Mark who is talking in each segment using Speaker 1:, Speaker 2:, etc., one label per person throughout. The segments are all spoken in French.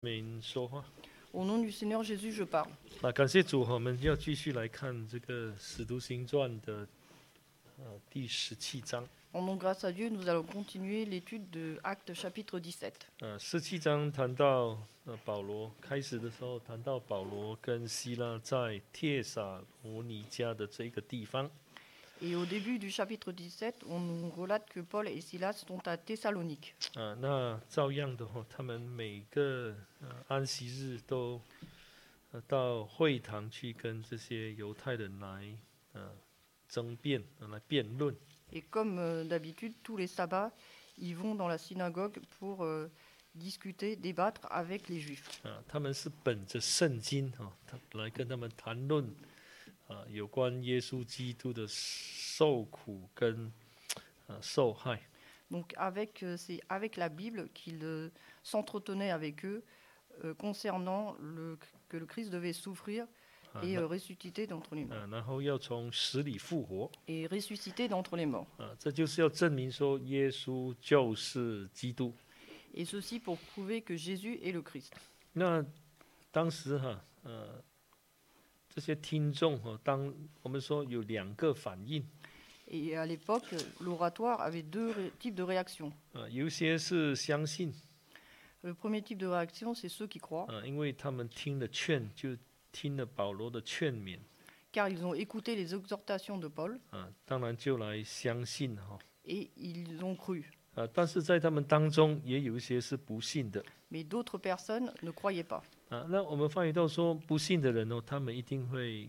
Speaker 1: 名说话。
Speaker 2: Au nom du Seigneur Jésus, je parle.
Speaker 1: 感谢主，我们要继续来看这个《使徒行传》的第17章。
Speaker 2: Rendons grâce à Dieu, nous allons continuer l'étude de Actes chapitre 17.
Speaker 1: 17章谈到保罗，开始的时候谈到保罗跟希拉在帖撒罗尼迦的这个地方。
Speaker 2: Et au début du chapitre 17, on nous relate que Paul et Silas sont à Thessalonique.
Speaker 1: 那照样的话，他们每个安息日都到会堂去跟这些犹太人来争辩，来辩论。
Speaker 2: Et comme d'habitude, tous les sabbats, ils vont dans la synagogue pour discuter, débattre avec les Juifs.
Speaker 1: 他们是本着圣经来跟他们谈论有关耶稣基督的受苦跟受害。
Speaker 2: Donc c'est avec la Bible qu'ils s'entretenaient avec eux concernant que le Christ devait souffrir et ressusciter d'entre les morts.
Speaker 1: 然后要从死里复活。
Speaker 2: Et ressusciter d'entre les morts.
Speaker 1: 这就是要证明说耶稣就是基督。
Speaker 2: Et ceci pour prouver que Jésus est le Christ.
Speaker 1: 那当时这些听众当我们说有两个反应。
Speaker 2: Et à l'époque, l'oratoire avait deux types de réactions.
Speaker 1: 有些是相信。
Speaker 2: Le premier type de réaction, c'est ceux qui croient.
Speaker 1: 因为他们听了劝，就听了保罗的劝勉。
Speaker 2: Car ils ont écouté les exhortations de Paul.
Speaker 1: 当然就来相信
Speaker 2: Et ils ont cru.
Speaker 1: 但是在他们当中也有一些是不信的。
Speaker 2: Mais d'autres personnes ne croyaient pas.
Speaker 1: 那我们发觉到说，不信的人他们一定会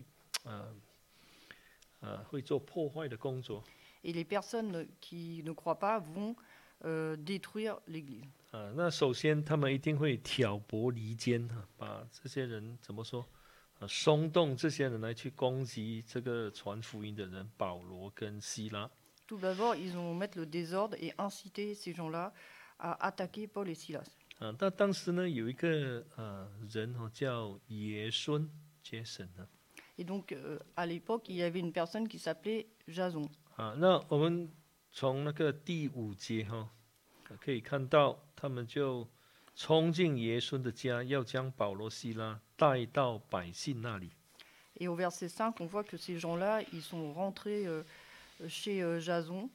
Speaker 1: 会做破坏的工作。
Speaker 2: Et les personnes qui ne croient pas vont détruire l'Église.
Speaker 1: 那首先他们一定会挑拨离间，把这些人怎么说，松动这些人来去攻击这个传福音的人保罗跟希拉。
Speaker 2: Tout d'abord, ils vont mettre le désordre et inciter ces gens-là à attaquer Paul et Silas.
Speaker 1: 但当时呢，有一个人叫耶孙 Jason。
Speaker 2: Et donc, à l'époque, il y avait une personne qui s'appelait Jason.
Speaker 1: 那我们从那个第5节可以看到，他们就冲进耶孙的家，要将保罗、希拉带到百姓那里。
Speaker 2: Et au verset 5, on voit que ces gens-là, ils sont rentrés chez Jason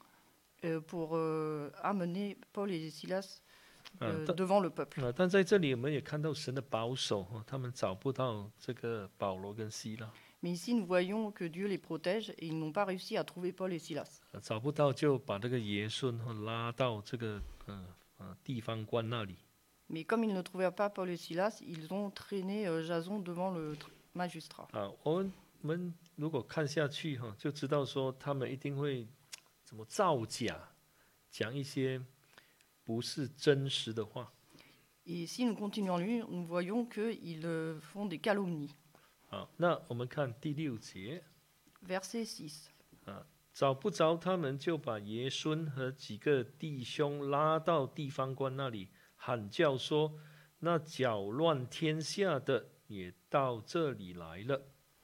Speaker 2: pour amener Paul et Silas devant le peuple.
Speaker 1: 但在这里我们也看到神的保守，他们找不到这个保罗跟希拉。
Speaker 2: Mais ici, nous voyons que Dieu les protège et ils n'ont pas réussi à trouver Paul et Silas.
Speaker 1: 找不到就把这个耶孙拉到这个地方官那里。
Speaker 2: Mais comme ils ne trouvèrent pas Paul et Silas, ils ont traîné Jason devant le magistrat.
Speaker 1: 我们如果看下去就知道说他们一定会怎么造假，讲一些不是真实的话。
Speaker 2: Et si nous continuons à lire, nous voyons qu'ils font des calomnies.
Speaker 1: 那我们看第6节。
Speaker 2: Verset 6.
Speaker 1: 找不着他们，就把爷孙和几个弟兄拉到地方官那里，喊叫说：“那搅乱天下的也到这里来了。”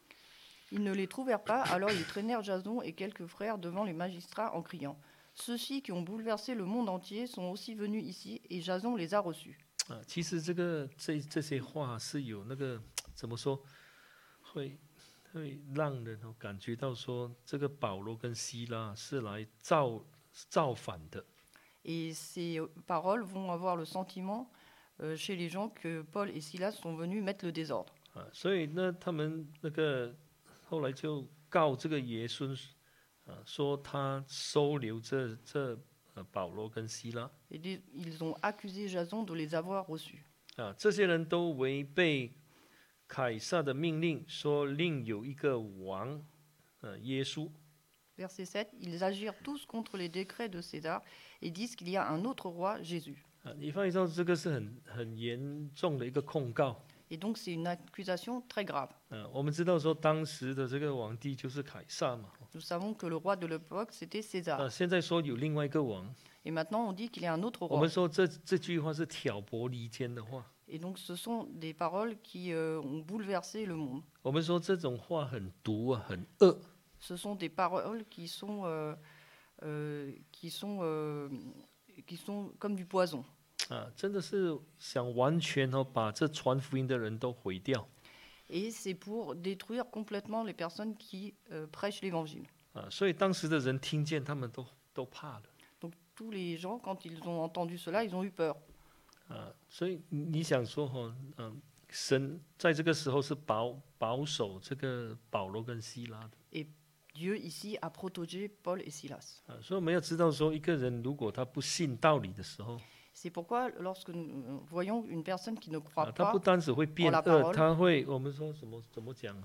Speaker 2: Ils ne les trouvèrent pas, alors ils traînèrent Jason et quelques frères devant les magistrats en criant: Ceux-ci qui ont bouleversé le monde entier sont aussi venus ici, et Jason les a reçus.
Speaker 1: 其实这些话是有那个怎么说，会让人感觉到说，这个保罗跟希拉是来造反的。
Speaker 2: Et ces paroles vont avoir le sentiment chez les gens que Paul et Silas sont venus mettre le désordre.
Speaker 1: 所以呢，他们那个后来就告这个耶孙，说他收留这保罗跟希拉。
Speaker 2: Et ils ont accusé Jason de les avoir reçus.
Speaker 1: 这些人都违背凯撒的命令，说另有一个王，耶稣。
Speaker 2: Verset 7, ils agirent tous contre les décrets de César et disent qu'il y a un autre roi, Jésus.
Speaker 1: 你发现到这个是很严重的一个控告。
Speaker 2: Et donc c'est une accusation très grave.
Speaker 1: 我们知道说当时的这个皇帝就是凯撒嘛。
Speaker 2: Nous savons que le roi de l'époque c'était César.
Speaker 1: 现在说有另外一个王。
Speaker 2: Et maintenant on dit qu'il y a un autre
Speaker 1: 我
Speaker 2: roi.
Speaker 1: 们说这句话是挑拨离间的话。
Speaker 2: Et donc ce sont des paroles qui ont bouleversé le monde.
Speaker 1: 我们说这种话很毒很恶。
Speaker 2: Ce sont des paroles qui sont comme du poison.
Speaker 1: 真的是想完全把这传福音的人都毁掉。
Speaker 2: Et c'est pour détruire complètement les personnes qui prêchent l'évangile.
Speaker 1: 所以当时的人听见，他们都怕了。
Speaker 2: Donc tous les gens, quand ils ont entendu cela, ils ont eu peur.
Speaker 1: 所以你想说神在这个时候是保守这个保罗跟希拉的。
Speaker 2: Et Dieu ici a protégé Paul et Silas.
Speaker 1: 所以我们要知道说，一个人如果他不信道理的时候，
Speaker 2: C'est pourquoi lorsque nous voyons une personne qui ne croit
Speaker 1: 他
Speaker 2: pas
Speaker 1: 不单只会变
Speaker 2: la
Speaker 1: 恶，
Speaker 2: parole
Speaker 1: 他会我们说怎么讲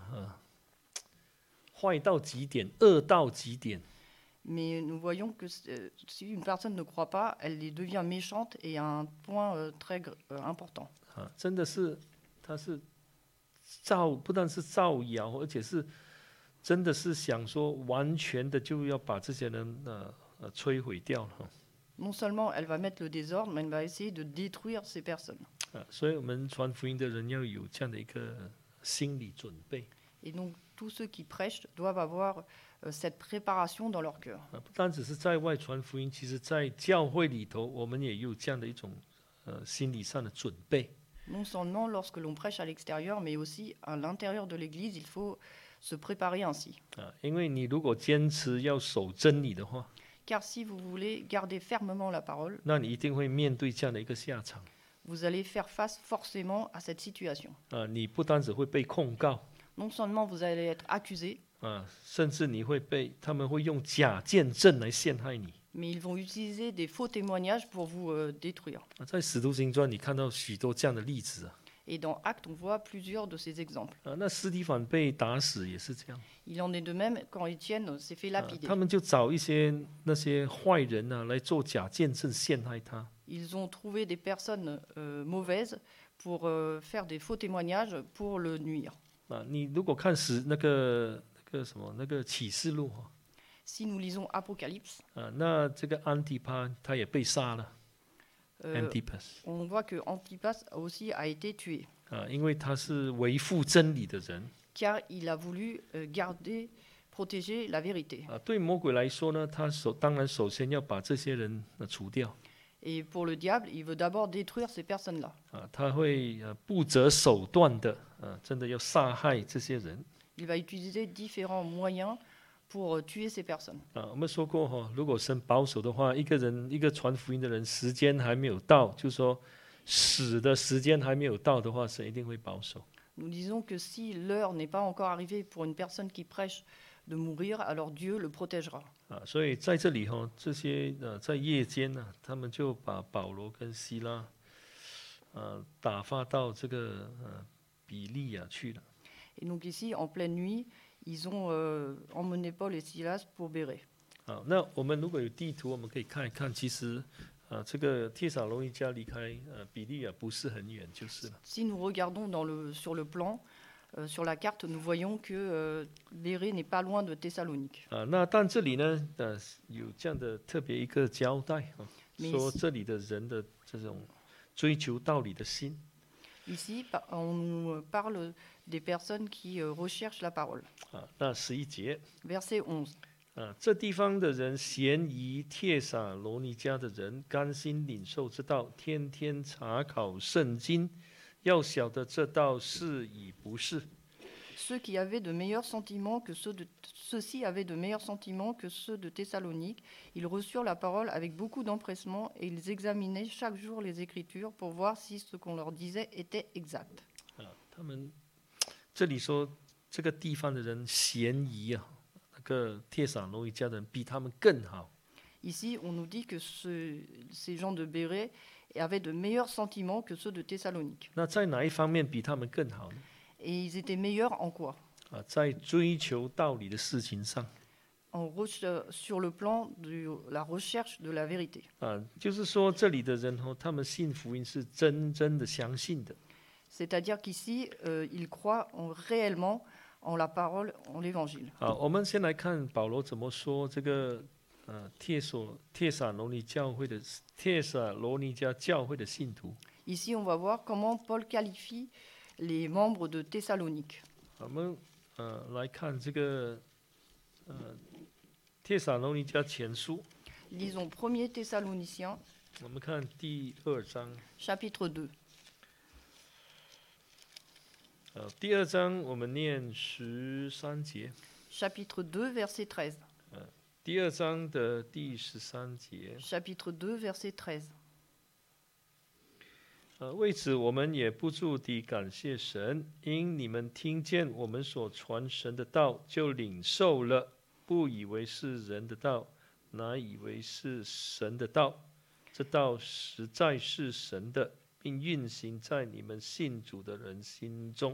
Speaker 1: 坏到极点，恶到极点。
Speaker 2: mais nous voyons que si une personne ne croit pas, elle devient méchante et à un point très important.
Speaker 1: 真的是他是不但是造谣，而且是真的是想说完全的就要把这些人摧毁掉了。
Speaker 2: Non seulement elle va mettre le désordre, mais elle va essayer de détruire ces personnes.
Speaker 1: 所以我们传福音的人要有这样的一个心理准备。
Speaker 2: Et donc tous ceux qui prêchent doivent avoir cette préparation dans leur cœur.
Speaker 1: 不单只是在外传福音，其实在教会里头，我们也有这样的一种心理上的准备。
Speaker 2: Non seulement lorsque l'on prêche à l'extérieur, mais aussi à l'intérieur de l'Église, il faut se préparer ainsi.
Speaker 1: 因为你如果坚持要守真理的话，
Speaker 2: Car si vous voulez garder fermement la parole,
Speaker 1: 那你一定会面对这样的一个下场。
Speaker 2: vous allez faire face forcément à cette situation.
Speaker 1: 你不单只会被控告，
Speaker 2: Non seulement vous allez être accusé,
Speaker 1: 甚至他们会用假见证来陷害你。
Speaker 2: mais ils vont utiliser des faux témoignages pour vous détruire.
Speaker 1: 在使徒行传，你看到许多这样的例子
Speaker 2: Et dans Actes, on voit plusieurs de ces exemples.
Speaker 1: 那司提反被打死也是这样。
Speaker 2: Il en est de même quand Étienne s'est fait lapider.
Speaker 1: 他们就找那些坏人来做假见证陷害他。
Speaker 2: Ils ont trouvé des personnes mauvaises pour faire des faux témoignages pour le nuire.
Speaker 1: 你如果看那个启示录
Speaker 2: Si nous lisons Apocalypse,
Speaker 1: 那这个安提帕他也被杀了。Antipas
Speaker 2: on voit que Antipas aussi a été tué,
Speaker 1: 因为他是维护真理的人。
Speaker 2: car il a voulu protéger la vérité.
Speaker 1: 对魔鬼来说呢，他当然首先要把这些人除掉。
Speaker 2: Et pour le diable, il veut d'abord détruire ces personnes-là.
Speaker 1: 他会不择手段的真的要杀害这些人。
Speaker 2: Il va utiliser différents moyens pour tuer ces personnes.
Speaker 1: 我们说过如果神保守的话，一个传福音的人，时间还没有到，就是说死的时间还没有到的话，神一定会保守。
Speaker 2: Nous disons que si l'heure n'est pas encore arrivée pour une personne qui prêche de mourir, alors Dieu le protégera.
Speaker 1: 所以在这里这些在夜间他们就把保罗跟希拉打发到这个比利亚去了。
Speaker 2: Et donc ici, en pleine nuit, ils ont emmené Paul et Silas pour Bérée.
Speaker 1: 那我们如果有地图，我们可以看一看，其实这个帖撒罗尼迦离开比利亚不是很远，就是了。
Speaker 2: Si nous regardons sur le plan, sur la carte, nous voyons que Bérée n'est pas loin de Thessalonique.
Speaker 1: 那但这里呢有这样的特别一个交代说这里的人的这种追求道理的心。
Speaker 2: Ici, on nous parle des personnes qui recherchent la parole.
Speaker 1: 那11节
Speaker 2: Verset 11.
Speaker 1: 这地方的人嫌疑帖撒罗尼迦的人甘心领受这道，天天查考圣经，要晓得这道是与不是。
Speaker 2: Ceux-ci avaient de meilleurs sentiments que ceux de Thessalonique. Ils reçurent la parole avec beaucoup d'empressement et ils examinaient chaque jour les Écritures pour voir si ce qu'on leur disait était exact.
Speaker 1: 他们这里说这个地方的人嫌疑那个帖撒罗尼迦的人比他们更好。
Speaker 2: Ici, on nous dit que ces gens de Bérée avaient de meilleurs sentiments que ceux de Thessalonique.
Speaker 1: 那在哪一方面比他们更好呢？
Speaker 2: Et ils étaient meilleurs en quoi?
Speaker 1: 在追求道理的事情上。
Speaker 2: Sur le plan de la recherche de la vérité.
Speaker 1: 就是说这里的人他们信福音是真正的相信的。
Speaker 2: C'est-à-dire qu'ici, ils croient réellement en la parole, en l'évangile.
Speaker 1: 我们先来看保罗怎么说这个帖撒罗尼迦教会的信徒。
Speaker 2: Ici, on va voir comment Paul qualifie les membres de Thessalonique.
Speaker 1: 我们来看这个帖撒罗尼迦前书。
Speaker 2: Lisons 1er Thessaloniciens,
Speaker 1: 我们看第2章。
Speaker 2: chapitre 2.
Speaker 1: 第2章我们念13节。
Speaker 2: Chapitre 2, verset 13.
Speaker 1: 第2章的第13节。
Speaker 2: Chapitre 2, verset 13.
Speaker 1: 为此我们也不住地感谢神，因你们听见我们所传神的道，就领受了，不以为是人的道，乃以为是神的道。这道实在是神的，并运行在你们信主的人心中。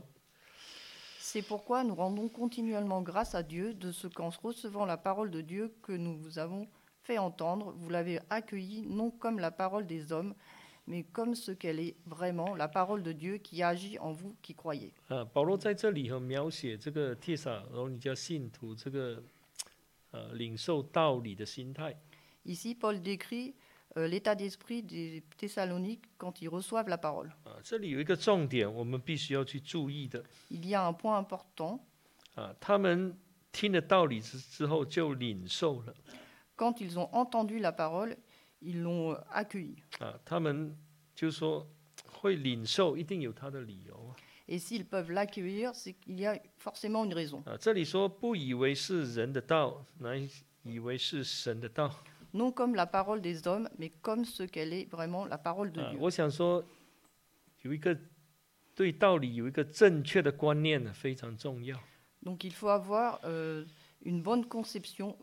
Speaker 2: C'est pourquoi nous rendons continuellement grâce à Dieu de ce qu'en recevant la parole de Dieu que nous vous avons fait entendre, vous l'avez accueillie non comme la parole des hommes, mais comme ce qu'elle est vraiment, la parole de Dieu qui agit en vous qui croyez.
Speaker 1: 保罗在这里描写这个帖撒罗尼迦信徒这个领受道理的心态。
Speaker 2: Ici, Paul décrit l'état d'esprit des Thessaloniques quand ils reçoivent la parole.
Speaker 1: 这里有一个重点，我们必须要去注意的。
Speaker 2: Il y a un point important.
Speaker 1: 他们听了道理之后就领受了。
Speaker 2: Quand ils ont entendu la parole, ils l'ont accueillie.
Speaker 1: 他们就说会领受，一定有他的理由。
Speaker 2: Et s'ils peuvent l'accueillir, c'est qu'il y a forcément une raison.
Speaker 1: 这里说不以为是人的道，乃以为是神的道。
Speaker 2: Non comme la parole des hommes, mais comme ce qu'elle est vraiment la parole de Dieu.
Speaker 1: 我想说，有一个对道理有一个正确的观念呢，非常重要。
Speaker 2: Donc il faut avoir une bonne conception,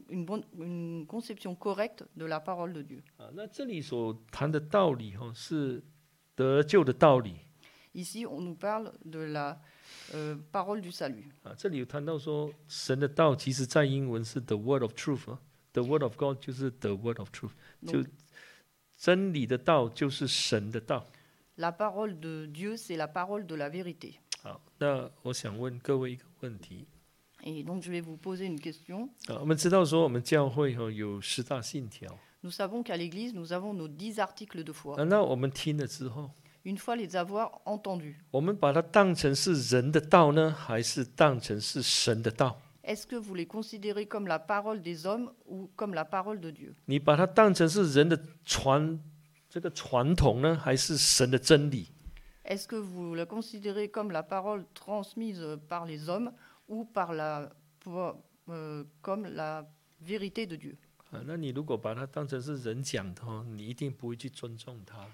Speaker 2: une conception correcte de la parole de Dieu.
Speaker 1: 那这里所谈的道理是得救的道理。
Speaker 2: Ici, on nous parle de la parole du salut.
Speaker 1: 这里有谈到说，神的道其实在英文是 the word of truth。The word of God 就是 the word of truth， 就真理的道就是神的道。
Speaker 2: La parole de Dieu, c'est la parole de la vérité.
Speaker 1: 好，那我想问各位一个问题。
Speaker 2: Et donc je vais vous poser une question.
Speaker 1: 我们知道说我们教会有10大信条。
Speaker 2: Nous savons qu'à l'Église, nous avons nos 10 articles de foi.
Speaker 1: 那我们听了之后，
Speaker 2: Une fois les avoir entendus,
Speaker 1: 我们把它当成是人的道呢，还是当成是神的道？
Speaker 2: est-ce que vous les considérez comme la parole des hommes ou comme la parole de Dieu?
Speaker 1: 你把它当成是人的这个传统呢，还是神的真理？
Speaker 2: Est-ce que vous la considérez comme la parole transmise par les hommes ou comme la vérité de Dieu?
Speaker 1: 那你如果把它当成是人讲的你一定不会去尊重它。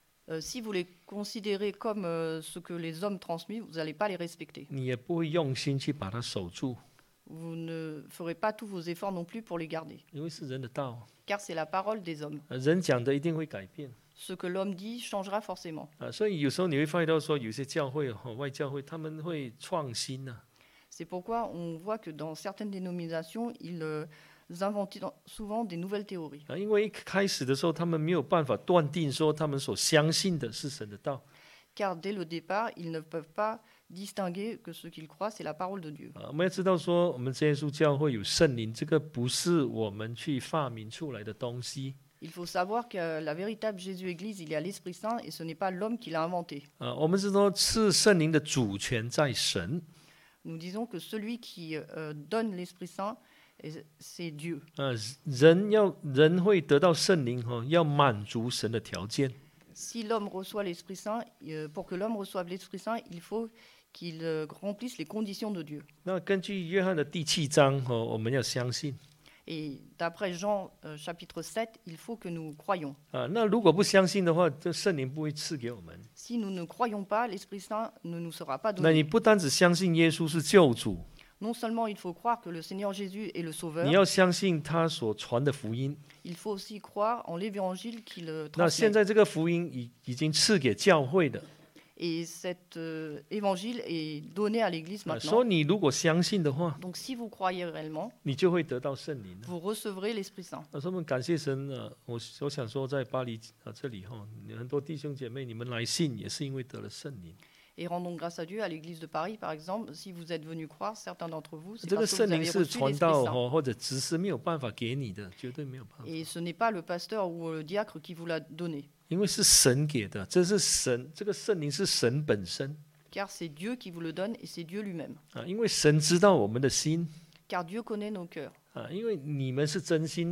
Speaker 2: Si vous les considérez comme ce que les hommes transmettent, vous n'allez pas les respecter.
Speaker 1: 你也不会用心去把它守住。
Speaker 2: Vous ne ferez pas tous vos efforts non plus pour les garder.
Speaker 1: 因为是人的道，
Speaker 2: Car c'est la parole des hommes.
Speaker 1: 人讲的一定会改变。
Speaker 2: Ce que l'homme dit changera forcément.
Speaker 1: 所以有时候你会发现到说，有些教会外教会他们会创新呢。
Speaker 2: C'est pourquoi on voit que dans certaines dénominations, ils inventent souvent des nouvelles théories.
Speaker 1: 因为一开始的时候，他们没有办法断定说他们所相信的是神的道。
Speaker 2: Car dès le départ, ils ne peuvent pas distinguer que ce qu'ils croient, c'est la parole de Dieu.
Speaker 1: 我们要知道说，我们耶稣教会有圣灵，这个不是我们去发明出来的东西。
Speaker 2: Il faut savoir que la véritable Jésus-Église, il y a l'Esprit Saint et ce n'est pas l'homme qui l'a inventé.
Speaker 1: 我们是说赐圣灵的主权在神。
Speaker 2: Nous disons que celui qui donne l'Esprit Saint, c'est Dieu.
Speaker 1: 人会得到圣灵要满足神的条件。
Speaker 2: Si l'homme reçoit l'Esprit Saint, pour que l'homme reçoive l'Esprit Saint, il faut qu'il remplisse les conditions de Dieu.
Speaker 1: 那根据约翰的第7章我们要相信。
Speaker 2: Et d'après Jean chapitre 7, il faut que nous croyions.
Speaker 1: 那如果不相信的话，这圣灵不会赐给我们。
Speaker 2: Si nous ne croyons pas, l'Esprit Saint ne nous sera pas
Speaker 1: 那你
Speaker 2: donné.
Speaker 1: 不单只相信耶稣是救主，
Speaker 2: Non seulement il faut croire que le Seigneur Jésus est le
Speaker 1: 你
Speaker 2: Sauveur,
Speaker 1: 要相信他所传的福音。
Speaker 2: il faut aussi croire en l'Évangile qu'il
Speaker 1: 那现
Speaker 2: transmet.
Speaker 1: 在这个福音已经赐给教会的。
Speaker 2: Et cet évangile est donné à l'Église
Speaker 1: 所
Speaker 2: maintenant.
Speaker 1: 以你如果相信的话，
Speaker 2: Donc si vous croyez réellement,
Speaker 1: 你就会得到圣灵。
Speaker 2: vous recevrez l'Esprit Saint.
Speaker 1: 所以我们感谢神我想说，在巴黎这里很多弟兄姐妹，你们来信也是因为得了圣灵。
Speaker 2: Et rendons grâce à Dieu à l'Église de Paris, par exemple. Si vous êtes venus croire, certains d'entre vous, c'est
Speaker 1: 这个
Speaker 2: parce que
Speaker 1: 圣
Speaker 2: vous
Speaker 1: 灵
Speaker 2: avez
Speaker 1: 是
Speaker 2: reçu
Speaker 1: 传
Speaker 2: l'Esprit
Speaker 1: 道
Speaker 2: Saint.
Speaker 1: 或者执事没有办法给你的，绝对没有办法，
Speaker 2: Et ce n'est pas le pasteur ou le diacre qui vous l'a donné,
Speaker 1: 因为是神给的，这是神，这个圣灵是神本身
Speaker 2: car c'est Dieu qui vous le donne et c'est Dieu lui-même.
Speaker 1: 因为神知道我们的心
Speaker 2: Car Dieu connaît nos cœurs.
Speaker 1: 因为你们是真心的，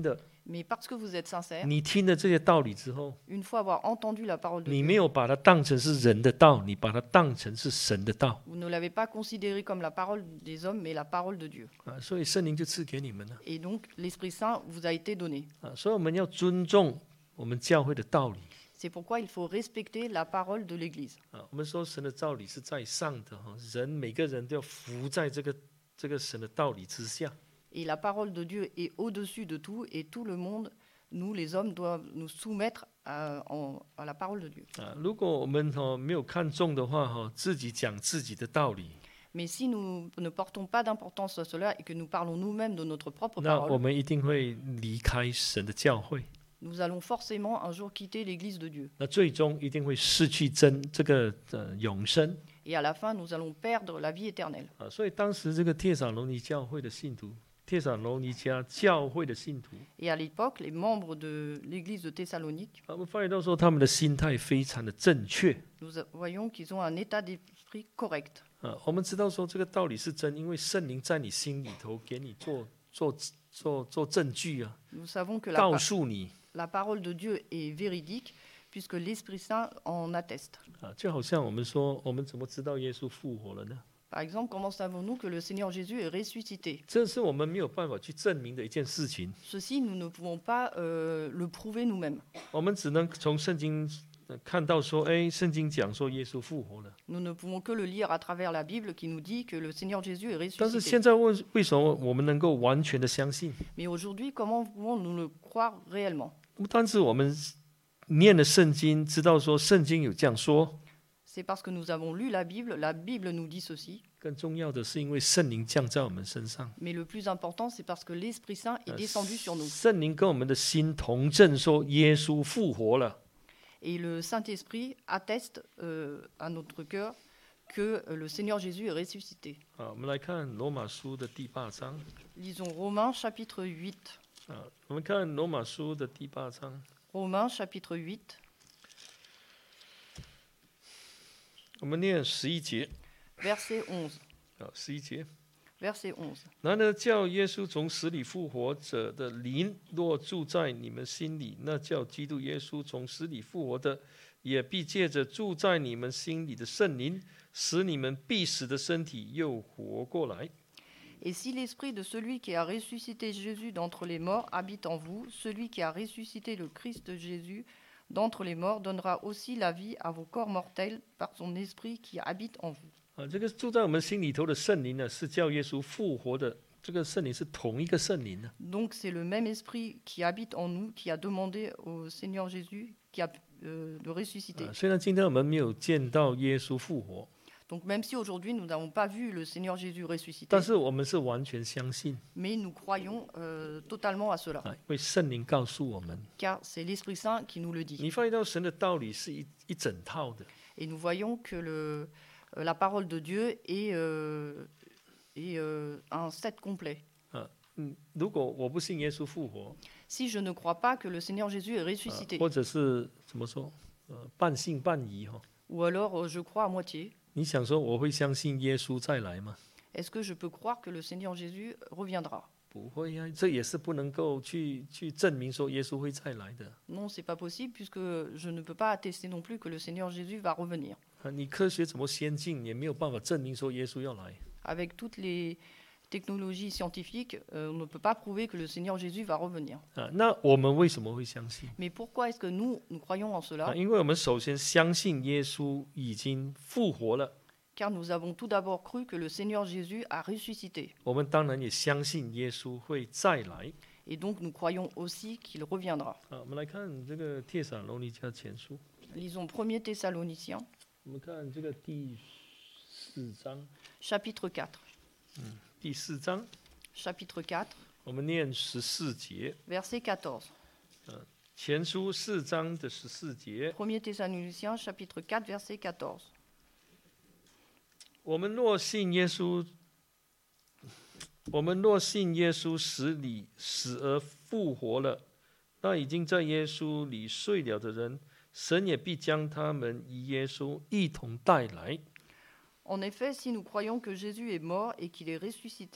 Speaker 2: Mais parce que vous êtes sincères,
Speaker 1: 你听了这些道理之后，
Speaker 2: une fois avoir entendu la parole de
Speaker 1: 你
Speaker 2: Dieu,
Speaker 1: 没有把它当成是人的道，你把它当成是神的道
Speaker 2: vous ne l'avez pas considéré comme la parole des hommes, mais la parole de Dieu.
Speaker 1: 啊，所以圣灵就赐给你们了
Speaker 2: Et donc, l'Esprit Saint vous a été donné.
Speaker 1: 啊，所以我们要尊重我们教会的道理
Speaker 2: C'est pourquoi il faut respecter la parole de l'Église.
Speaker 1: 啊。我们说神的道理是在上的哈，人每个人都要服在这个神的道理之下
Speaker 2: Et la parole de Dieu est au-dessus de tout, et tout le monde, nous les hommes, doivent nous soumettre à la parole de Dieu.
Speaker 1: 啊。如果我们没有看重的话哈，自己讲自己的道理，
Speaker 2: Mais si nous ne portons pas d'importance à cela et que nous parlons nous-mêmes de notre propre
Speaker 1: 那我
Speaker 2: parole,
Speaker 1: 们一定会离开神的教会，
Speaker 2: nous allons forcément un jour quitter l'Église de Dieu.
Speaker 1: 那最终一定会失去这个永生
Speaker 2: Et à la fin, nous allons perdre la vie éternelle.
Speaker 1: 啊。所以当时这个帖撒罗尼教会的信徒，帖撒罗尼迦教会的信徒，
Speaker 2: Et à l'époque, les membres de l'Église de Thessalonique,
Speaker 1: 我们发现到说他们的心态非常的正确
Speaker 2: voyons qu'ils ont un état d'esprit correct.
Speaker 1: 啊。我们知道说这个道理是真，因为圣灵在你心里头给你做证据啊，
Speaker 2: Nous savons que
Speaker 1: 告诉你
Speaker 2: la parole de Dieu est véridique puisque l'Esprit Saint en atteste.
Speaker 1: 啊，就好像我们说，我们怎么知道耶稣复活了呢？
Speaker 2: Par exemple, comment savons-nous que le Seigneur Jésus est ressuscité?
Speaker 1: 这是我们没有办法去证明的一件事情，
Speaker 2: Ceci, nous ne pouvons pas le prouver nous-mêmes.
Speaker 1: 我们只能从圣经看到说，哎，圣经讲说耶稣复活了。
Speaker 2: Nous ne pouvons que le lire à travers la Bible qui nous dit que le Seigneur Jésus est
Speaker 1: 但是
Speaker 2: ressuscité.
Speaker 1: 现在为什么我们能够完全的相信？
Speaker 2: Mais aujourd'hui, comment pouvons-nous le croire réellement?
Speaker 1: 不单是我们念了圣经，知道说圣经有这样说，
Speaker 2: C'est parce que nous avons lu la Bible nous dit ceci,
Speaker 1: 更重要的是因为圣灵降在我们身上，
Speaker 2: mais le plus important, c'est parce que l'Esprit Saint est descendu sur nous.
Speaker 1: 圣灵跟我们的心同证，说耶稣复活了。
Speaker 2: Et le Saint-Esprit atteste à notre cœur que le Seigneur Jésus est ressuscité.
Speaker 1: 啊，我们来看罗马书的第8章
Speaker 2: Lisons Romains chapitre 8.
Speaker 1: 啊，我们看罗马书的第8章，
Speaker 2: Romains chapitre 8,
Speaker 1: 我们念11节
Speaker 2: verset 11.
Speaker 1: 啊，11节。
Speaker 2: Verset 11.
Speaker 1: 然而叫耶稣从死里复活者的灵若住在你们心里，那叫基督耶稣从死里复活的，也必借着住在你们心里的圣灵，使你们必死的身体又活过来。
Speaker 2: Et si l'esprit de celui qui a ressuscité Jésus d'entre les morts habite en vous, celui qui a ressuscité le Christ Jésus d'entre les morts donnera aussi la vie à vos corps mortels par son esprit qui habite en vous.
Speaker 1: 啊，这个住在我们心里头的圣灵呢，是叫耶稣复活的。这个圣灵是同一个圣灵呢。
Speaker 2: Donc c'est le même esprit qui habite en nous, qui a demandé au Seigneur Jésus de ressusciter.
Speaker 1: 虽然今天我们没有见到耶稣复活，
Speaker 2: Donc même si aujourd'hui nous n'avons pas vu le Seigneur Jésus ressusciter,
Speaker 1: 但是我们是完全相信
Speaker 2: mais nous croyons totalement à cela,
Speaker 1: 啊，因为圣灵告诉我们，
Speaker 2: car c'est l'Esprit Saint qui nous le dit.
Speaker 1: 你发现到神的道理是一整套的。
Speaker 2: Et nous voyons que la parole de Dieu est un set complet.
Speaker 1: 如果我不信耶稣复活，
Speaker 2: Si je ne crois pas que le Seigneur Jésus est ressuscité,
Speaker 1: 或者是怎么说，半信半疑哈，
Speaker 2: ou alors je crois à moitié,
Speaker 1: 你想说我会相信耶稣再来吗？
Speaker 2: est-ce que je peux croire que le Seigneur Jésus reviendra?
Speaker 1: 不会啊，这也是不能够去证明说耶稣会再来的。
Speaker 2: Non, c'est pas possible puisque je ne peux pas attester non plus que le Seigneur Jésus va revenir.
Speaker 1: 你科学怎么先进，也没有办法证明说耶稣要来。
Speaker 2: Avec toutes les technologies scientifiques, on ne peut pas prouver que le Seigneur Jésus va revenir.
Speaker 1: 那我们为什么会相信？
Speaker 2: Mais pourquoi est-ce que nous croyons en cela?
Speaker 1: 因为我们首先相信耶稣已经复活了，
Speaker 2: Car nous avons tout d'abord cru que le Seigneur Jésus a ressuscité.
Speaker 1: 我们当然也相信耶稣会再来。
Speaker 2: Et donc nous croyons aussi qu'il reviendra.
Speaker 1: 我们来看这个帖撒罗尼迦前书，
Speaker 2: Lisons 1er Thessaloniciens,
Speaker 1: 我们看这个第4章，
Speaker 2: chapitre 4.
Speaker 1: 第4章，
Speaker 2: Chapitre 4,
Speaker 1: 我们念14节，
Speaker 2: verset 14.
Speaker 1: 前书4章的14节，
Speaker 2: 1er Thessaloniciens, chapitre 4, verset 14.
Speaker 1: 我们若信耶稣死而复活了，那已经在耶稣里睡了的人，神也必将他们与耶稣一同带来。
Speaker 2: En effet, si nous croyons que Jésus est mort et qu'il est ressuscité,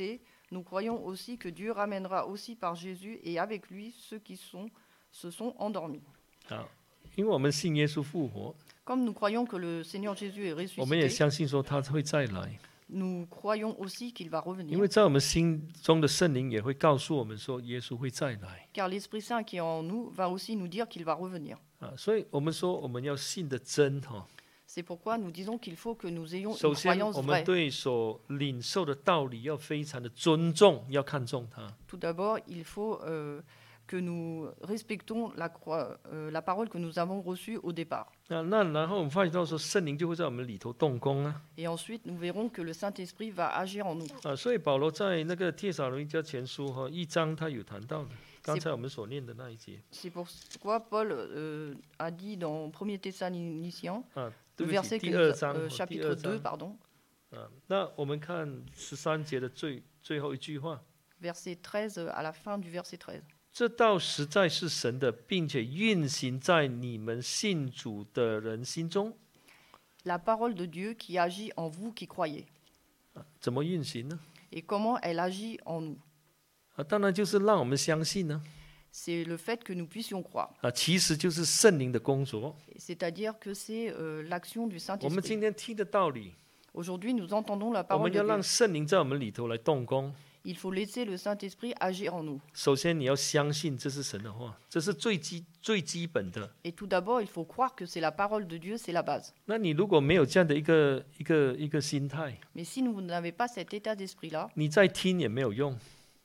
Speaker 2: Nous croyons aussi que Dieu ramènera aussi par Jésus et avec lui ceux qui se sont endormis.
Speaker 1: 啊，因为我们信耶稣复活，
Speaker 2: Comme nous croyons que le Seigneur Jésus est
Speaker 1: 我们也
Speaker 2: ressuscité,
Speaker 1: 相信说他会再来，
Speaker 2: nous croyons aussi qu'il va
Speaker 1: 因为
Speaker 2: revenir,
Speaker 1: 在我们心中的圣灵也会告诉我们说耶稣会再来
Speaker 2: car l'Esprit Saint qui est en nous va aussi nous dire qu'il va revenir.
Speaker 1: 啊，所以我们说我们要信的真哈。
Speaker 2: C'est pourquoi nous disons qu'il faut que nous ayons
Speaker 1: 首
Speaker 2: une
Speaker 1: 先，
Speaker 2: croyance
Speaker 1: 我们
Speaker 2: vraie.
Speaker 1: 对所领受的道理要非常的尊重，要看重它。
Speaker 2: Tout d'abord, il faut que nous respectons la parole que nous avons reçue au départ.
Speaker 1: 那然后我们发现到说，圣灵就会在我们里头动工啊
Speaker 2: Et ensuite, nous verrons que le Saint-Esprit va agir en nous.
Speaker 1: 啊！所以保罗在那个帖撒罗尼迦前书哈1章他有谈到的，刚才我们所念的那一节
Speaker 2: C'est pourquoi Paul a dit dans 1er Thessaloniciens,
Speaker 1: 啊，
Speaker 2: le
Speaker 1: 对不起，
Speaker 2: verset
Speaker 1: 第
Speaker 2: que
Speaker 1: 2
Speaker 2: nous,
Speaker 1: 章，第
Speaker 2: chapitre
Speaker 1: 2
Speaker 2: 2,
Speaker 1: 章
Speaker 2: pardon,
Speaker 1: 啊。那我们看13节的最后一句话，
Speaker 2: verset 13, à la fin du verset 13.
Speaker 1: 这道实在是神的，并且运行在你们信主的人心中。
Speaker 2: La parole de Dieu qui agit en vous qui croyez.
Speaker 1: 怎么运行呢？
Speaker 2: Et comment elle agit en nous?
Speaker 1: 啊，当然就是让我们相信呢。
Speaker 2: C'est le fait que nous puissions croire.
Speaker 1: 啊，其实就是圣灵的工作。
Speaker 2: C'est-à-dire que c'est l'action du
Speaker 1: 我们
Speaker 2: Saint-Esprit.
Speaker 1: 今天听的道理，
Speaker 2: Aujourd'hui, nous entendons la
Speaker 1: 我
Speaker 2: parole
Speaker 1: 们
Speaker 2: de
Speaker 1: 要让
Speaker 2: Dieu.
Speaker 1: 圣灵在我们里头来动工。
Speaker 2: Il faut laisser le Saint-Esprit agir en nous.
Speaker 1: 首先，你要相信这是神的话，这是最基本的。
Speaker 2: Et tout d'abord, il faut croire que c'est la parole de Dieu, c'est la base.
Speaker 1: 那你如果没有这样的一个心态，
Speaker 2: Mais si vous n'avez pas cet état d'esprit-là,
Speaker 1: 你再听也没有用，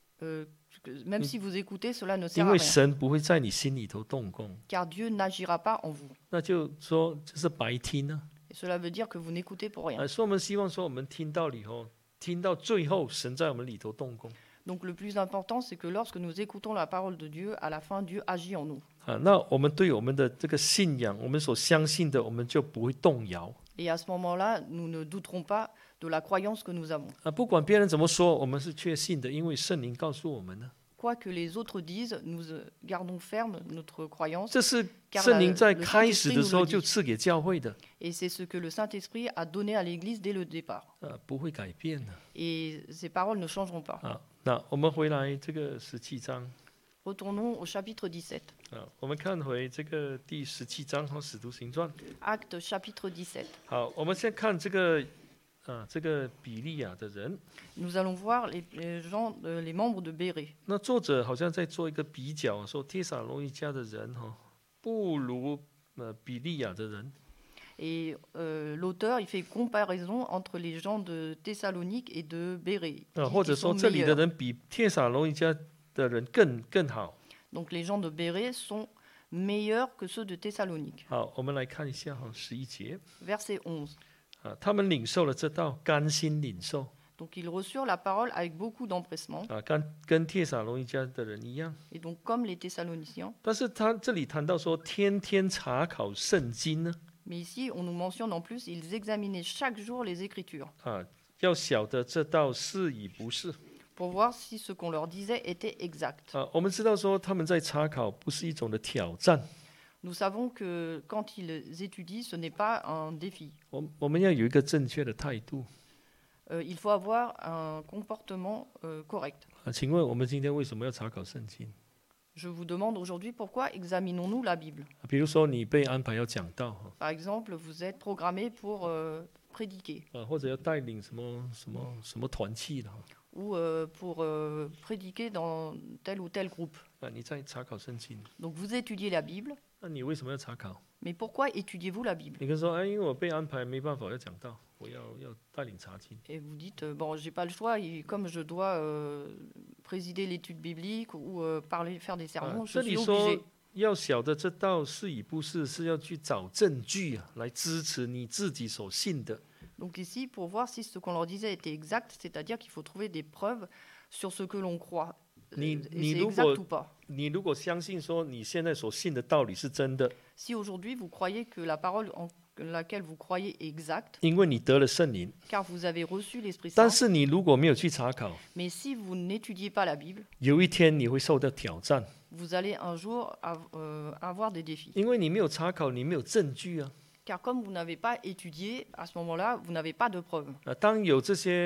Speaker 2: même si vous écoutez, cela ne
Speaker 1: 因
Speaker 2: sert à
Speaker 1: 为
Speaker 2: rien.
Speaker 1: 神不会在你心里头动工。
Speaker 2: Car Dieu n'agira pas en vous.
Speaker 1: 那就说这是白听呢、
Speaker 2: Et cela veut dire que vous n'écoutez pour rien.
Speaker 1: 所以我们希望说，我们听到以后，听到最后，神在我们里头动工。
Speaker 2: Donc le plus important, c'est que lorsque nous écoutons la parole de Dieu, à la fin, Dieu agit en nous.
Speaker 1: 啊，那我们对我们的这个信仰，我们所相信的，我们就不会动摇。
Speaker 2: Et à ce moment-là, nous ne douterons pas de la croyance que nous avons.
Speaker 1: 啊，不管别人怎么说，我们是确信的，因为圣灵告诉我们呢，
Speaker 2: Quoi que les autres disent, nous gardons ferme notre croyance.
Speaker 1: 这是圣灵在开始的时候就赐给教会的，
Speaker 2: Et c'est ce que le Saint-Esprit a donné à l'Église dès le départ.
Speaker 1: 不会改变的。
Speaker 2: Et ces paroles ne changeront pas.
Speaker 1: 啊，那我们回来这个17章
Speaker 2: Retournons au chapitre 17.
Speaker 1: 啊，我们看回这个第17章和使徒行传。
Speaker 2: Acte chapitre 17.
Speaker 1: 好，我们先看这个这个比利亚的人。
Speaker 2: Nous allons voir les membres de Bérée.
Speaker 1: 那作者好像在做一个比较，说帖撒罗尼迦的人不如比利亚的人。
Speaker 2: Et l'auteur, il fait comparaison entre les gens de Thessalonique et de Bérée.
Speaker 1: 或者说这里的人比帖撒罗尼迦的人更好。
Speaker 2: Donc les gens de Bérée sont meilleurs que ceux de Thessalonique.
Speaker 1: 好，我们来看一下11节。
Speaker 2: Verset 11.
Speaker 1: 他们领受了这道，甘心领受。
Speaker 2: Donc ils reçurent la parole avec beaucoup d'empressement.
Speaker 1: 跟帖撒罗尼迦的人一样。
Speaker 2: Et donc comme les Thessaloniciens.
Speaker 1: 但是他这里谈到说，天天查考圣经呢。
Speaker 2: Mais ici, on nous mentionne en plus, ils examinaient chaque jour les Écritures.
Speaker 1: 要晓得这道是与不是。
Speaker 2: Pour voir si ce qu'on leur disait était exact.
Speaker 1: 我们知道说他们在查考不是一种的挑战。
Speaker 2: Nous savons que quand ils étudient, ce n'est pas un défi.
Speaker 1: 我们要有一个正确的态度。
Speaker 2: Il faut avoir un comportement correct.
Speaker 1: 请问我们今天为什么要查考圣经？
Speaker 2: Je vous demande aujourd'hui pourquoi examinons-nous la Bible.
Speaker 1: 比如说你被安排要讲道，
Speaker 2: Par exemple, vous êtes programmé pour prédiquer
Speaker 1: 或者要带领什么团契的，
Speaker 2: ou pour prédiquer dans tel ou tel groupe.
Speaker 1: 你在查考圣经，
Speaker 2: Donc vous étudiez la Bible,
Speaker 1: 那你为什么要查考？
Speaker 2: mais pourquoi étudiez-vous la Bible?
Speaker 1: 你可以说，因为我被安排没办法要讲道，我要带领查经。
Speaker 2: Et vous dites, bon, j'ai pas le choix, et comme je dois présider l'étude biblique ou faire des sermons,
Speaker 1: 这
Speaker 2: je
Speaker 1: 里
Speaker 2: suis
Speaker 1: 说
Speaker 2: obligé.
Speaker 1: 要晓得这道是与不是，是要去找证据来支持你自己所信的。
Speaker 2: Donc ici, pour voir si ce qu'on leur disait était exact, c'est-à-dire qu'il faut trouver des preuves sur ce que l'on croit. Et c'est exact ou pas.
Speaker 1: 你如果相信说你现在所信的道理是真的，
Speaker 2: Si aujourd'hui vous croyez que la parole en laquelle vous croyez est exacte,
Speaker 1: 因为你得了圣灵，
Speaker 2: car vous avez reçu l'Esprit
Speaker 1: 但
Speaker 2: Saint,
Speaker 1: 是你如果没有去查考，
Speaker 2: mais si vous n'étudiez pas la Bible,
Speaker 1: 有一天你会受到挑战，
Speaker 2: vous allez un jour avoir des défis.
Speaker 1: 因为你没有查考，你没有证据啊。
Speaker 2: Car comme vous n'avez pas étudié, à ce moment-là, vous n'avez pas de preuves.
Speaker 1: 当有这些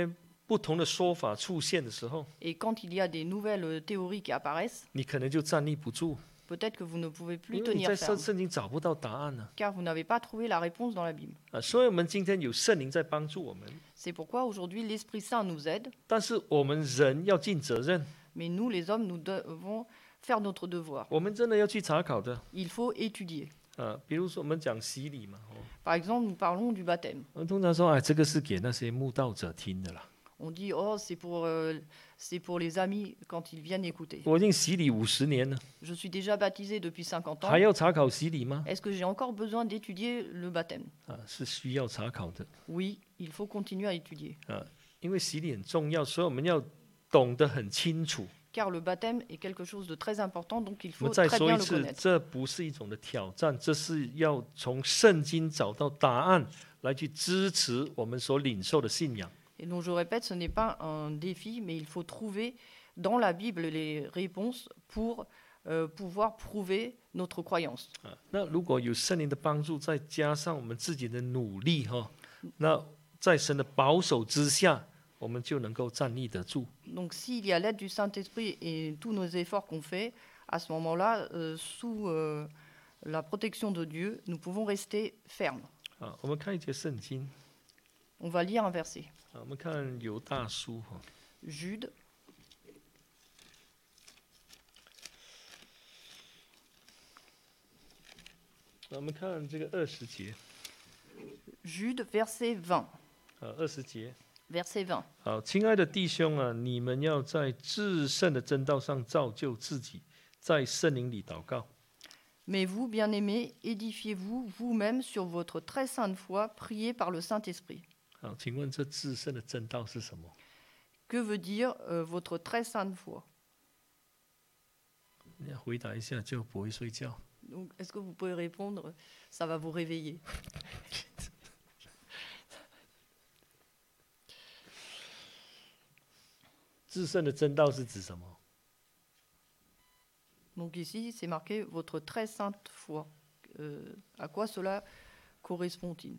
Speaker 1: 不同的说法出现的时候，
Speaker 2: Et quand il y a des nouvelles théories qui apparaissent,
Speaker 1: 你可能就站立不住，
Speaker 2: peut-être que vous ne pouvez
Speaker 1: 因
Speaker 2: plus
Speaker 1: 为你
Speaker 2: tenir
Speaker 1: 在
Speaker 2: ferme,
Speaker 1: 圣经找不到答案呢。
Speaker 2: car vous n'avez pas trouvé la réponse dans la Bible.
Speaker 1: 所以我们今天有圣灵在帮助我们，
Speaker 2: C'est pourquoi aujourd'hui l'Esprit Saint nous aide,
Speaker 1: 但是我们人要尽责任，
Speaker 2: mais nous les hommes, nous devons faire notre devoir.
Speaker 1: 我们真的要去查考的。
Speaker 2: Il faut étudier.
Speaker 1: 比如说我们讲洗礼嘛，
Speaker 2: Par exemple, nous parlons du baptême.
Speaker 1: 我们通常说，哎，这个是给那些慕道者听的啦。
Speaker 2: On dit, oh, c'est pour les amis quand ils viennent écouter.
Speaker 1: 我已经洗礼50年了，
Speaker 2: Je suis déjà baptisé depuis 50 ans.
Speaker 1: 还要查考洗礼吗？
Speaker 2: Est-ce que j'ai encore besoin d'étudier le baptême?
Speaker 1: 是需要查考的，
Speaker 2: Oui, il faut continuer à étudier.
Speaker 1: 因为洗礼很重要，所以我们要懂得很清楚。
Speaker 2: Car le baptême est quelque chose de très important, donc il
Speaker 1: 我们
Speaker 2: faut
Speaker 1: 再
Speaker 2: très
Speaker 1: 说
Speaker 2: bien
Speaker 1: 一
Speaker 2: le
Speaker 1: 次，
Speaker 2: connaître.
Speaker 1: 这不是一种的挑战，这是要从圣经找到答案，来去支持我们所领受的信仰。
Speaker 2: Et donc je répète, ce n'est pas un défi, mais il faut trouver dans la Bible les réponses pour pouvoir prouver notre croyance.
Speaker 1: 那如果有圣灵的帮助，再加上我们自己的努力那在神的保守之下，我们就能够站立得住。
Speaker 2: Donc s'il y a l'aide du Saint-Esprit et tous nos efforts qu'on fait, à ce moment-là, sous la protection de Dieu, nous pouvons rester fermes.
Speaker 1: 我们看一节圣经，
Speaker 2: On va lire un verset.
Speaker 1: 我们看犹大书
Speaker 2: Jude,
Speaker 1: 我们看这个20节
Speaker 2: Jude, verset 20.
Speaker 1: 20节。
Speaker 2: Verset 20.
Speaker 1: 好，亲爱的弟兄啊，你们要在至圣的真道上造就自己，在圣灵里祷告。
Speaker 2: Mais vous, bien-aimés, édifiez-vous vous-même sur votre très sainte foi, priez par le Saint-Esprit.
Speaker 1: 好，请问这至圣的真道是什么？
Speaker 2: Que veut dire votre très sainte foi?
Speaker 1: 你要回答一下就不会睡觉。
Speaker 2: Donc, est-ce que vous pouvez répondre? Ça va vous réveiller.
Speaker 1: 至圣的真道是指什么？
Speaker 2: Donc ici, c'est marqué votre très sainte foi. À quoi cela correspond-il?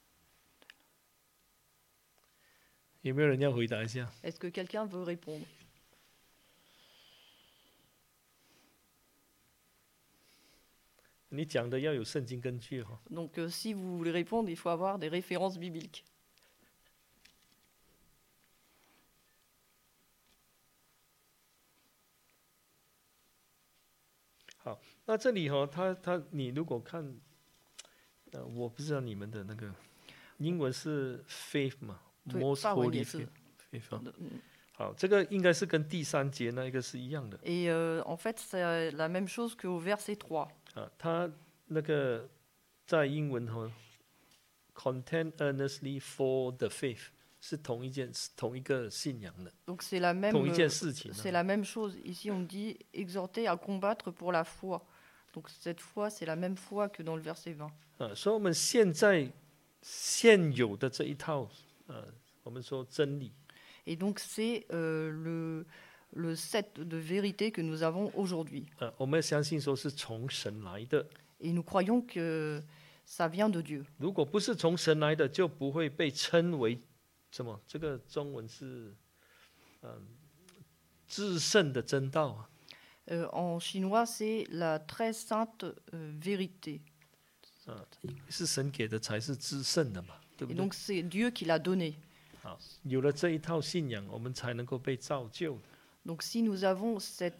Speaker 1: 有没有人要回答一下？
Speaker 2: Est-ce que quelqu'un veut répondre?
Speaker 1: 你讲的要有圣经根据哈。
Speaker 2: Donc si vous voulez répondre, il faut avoir des références bibliques.
Speaker 1: 好，那这里你如果看，我不知道你们的那个英文是 faith 嘛
Speaker 2: 对，
Speaker 1: ，most
Speaker 2: 法文
Speaker 1: holy
Speaker 2: 也是。
Speaker 1: faith。好，这个应该是跟第3节那一个是一样的。
Speaker 2: Et en fait, c'est la même chose qu'au verset 3.
Speaker 1: 他那个在英文contend earnestly for the faith 是同一个信仰的，
Speaker 2: Donc c'est la même,
Speaker 1: 同一件事情。
Speaker 2: c'est la même chose. Ici, on dit exhorter à combattre pour la foi. Donc cette foi, c'est la même foi que dans le verset 20.
Speaker 1: 所以我们现有的这一套，我们说真理。
Speaker 2: Et donc c'est le set de vérité que nous avons aujourd'hui.
Speaker 1: 我们相信说是从神来的。
Speaker 2: Et nous croyons que ça vient de Dieu.
Speaker 1: 如果不是从神来的，就不会被称为什么？这个中文是，至圣的真道啊。
Speaker 2: En chinois, c'est la très sainte vérité.
Speaker 1: 是神给的才是至圣的嘛，对不
Speaker 2: Et
Speaker 1: 对？
Speaker 2: donc c'est Dieu qui l'a donné.
Speaker 1: 好，有了这一套信仰，我们才能够被造就的。
Speaker 2: Donc si nous avons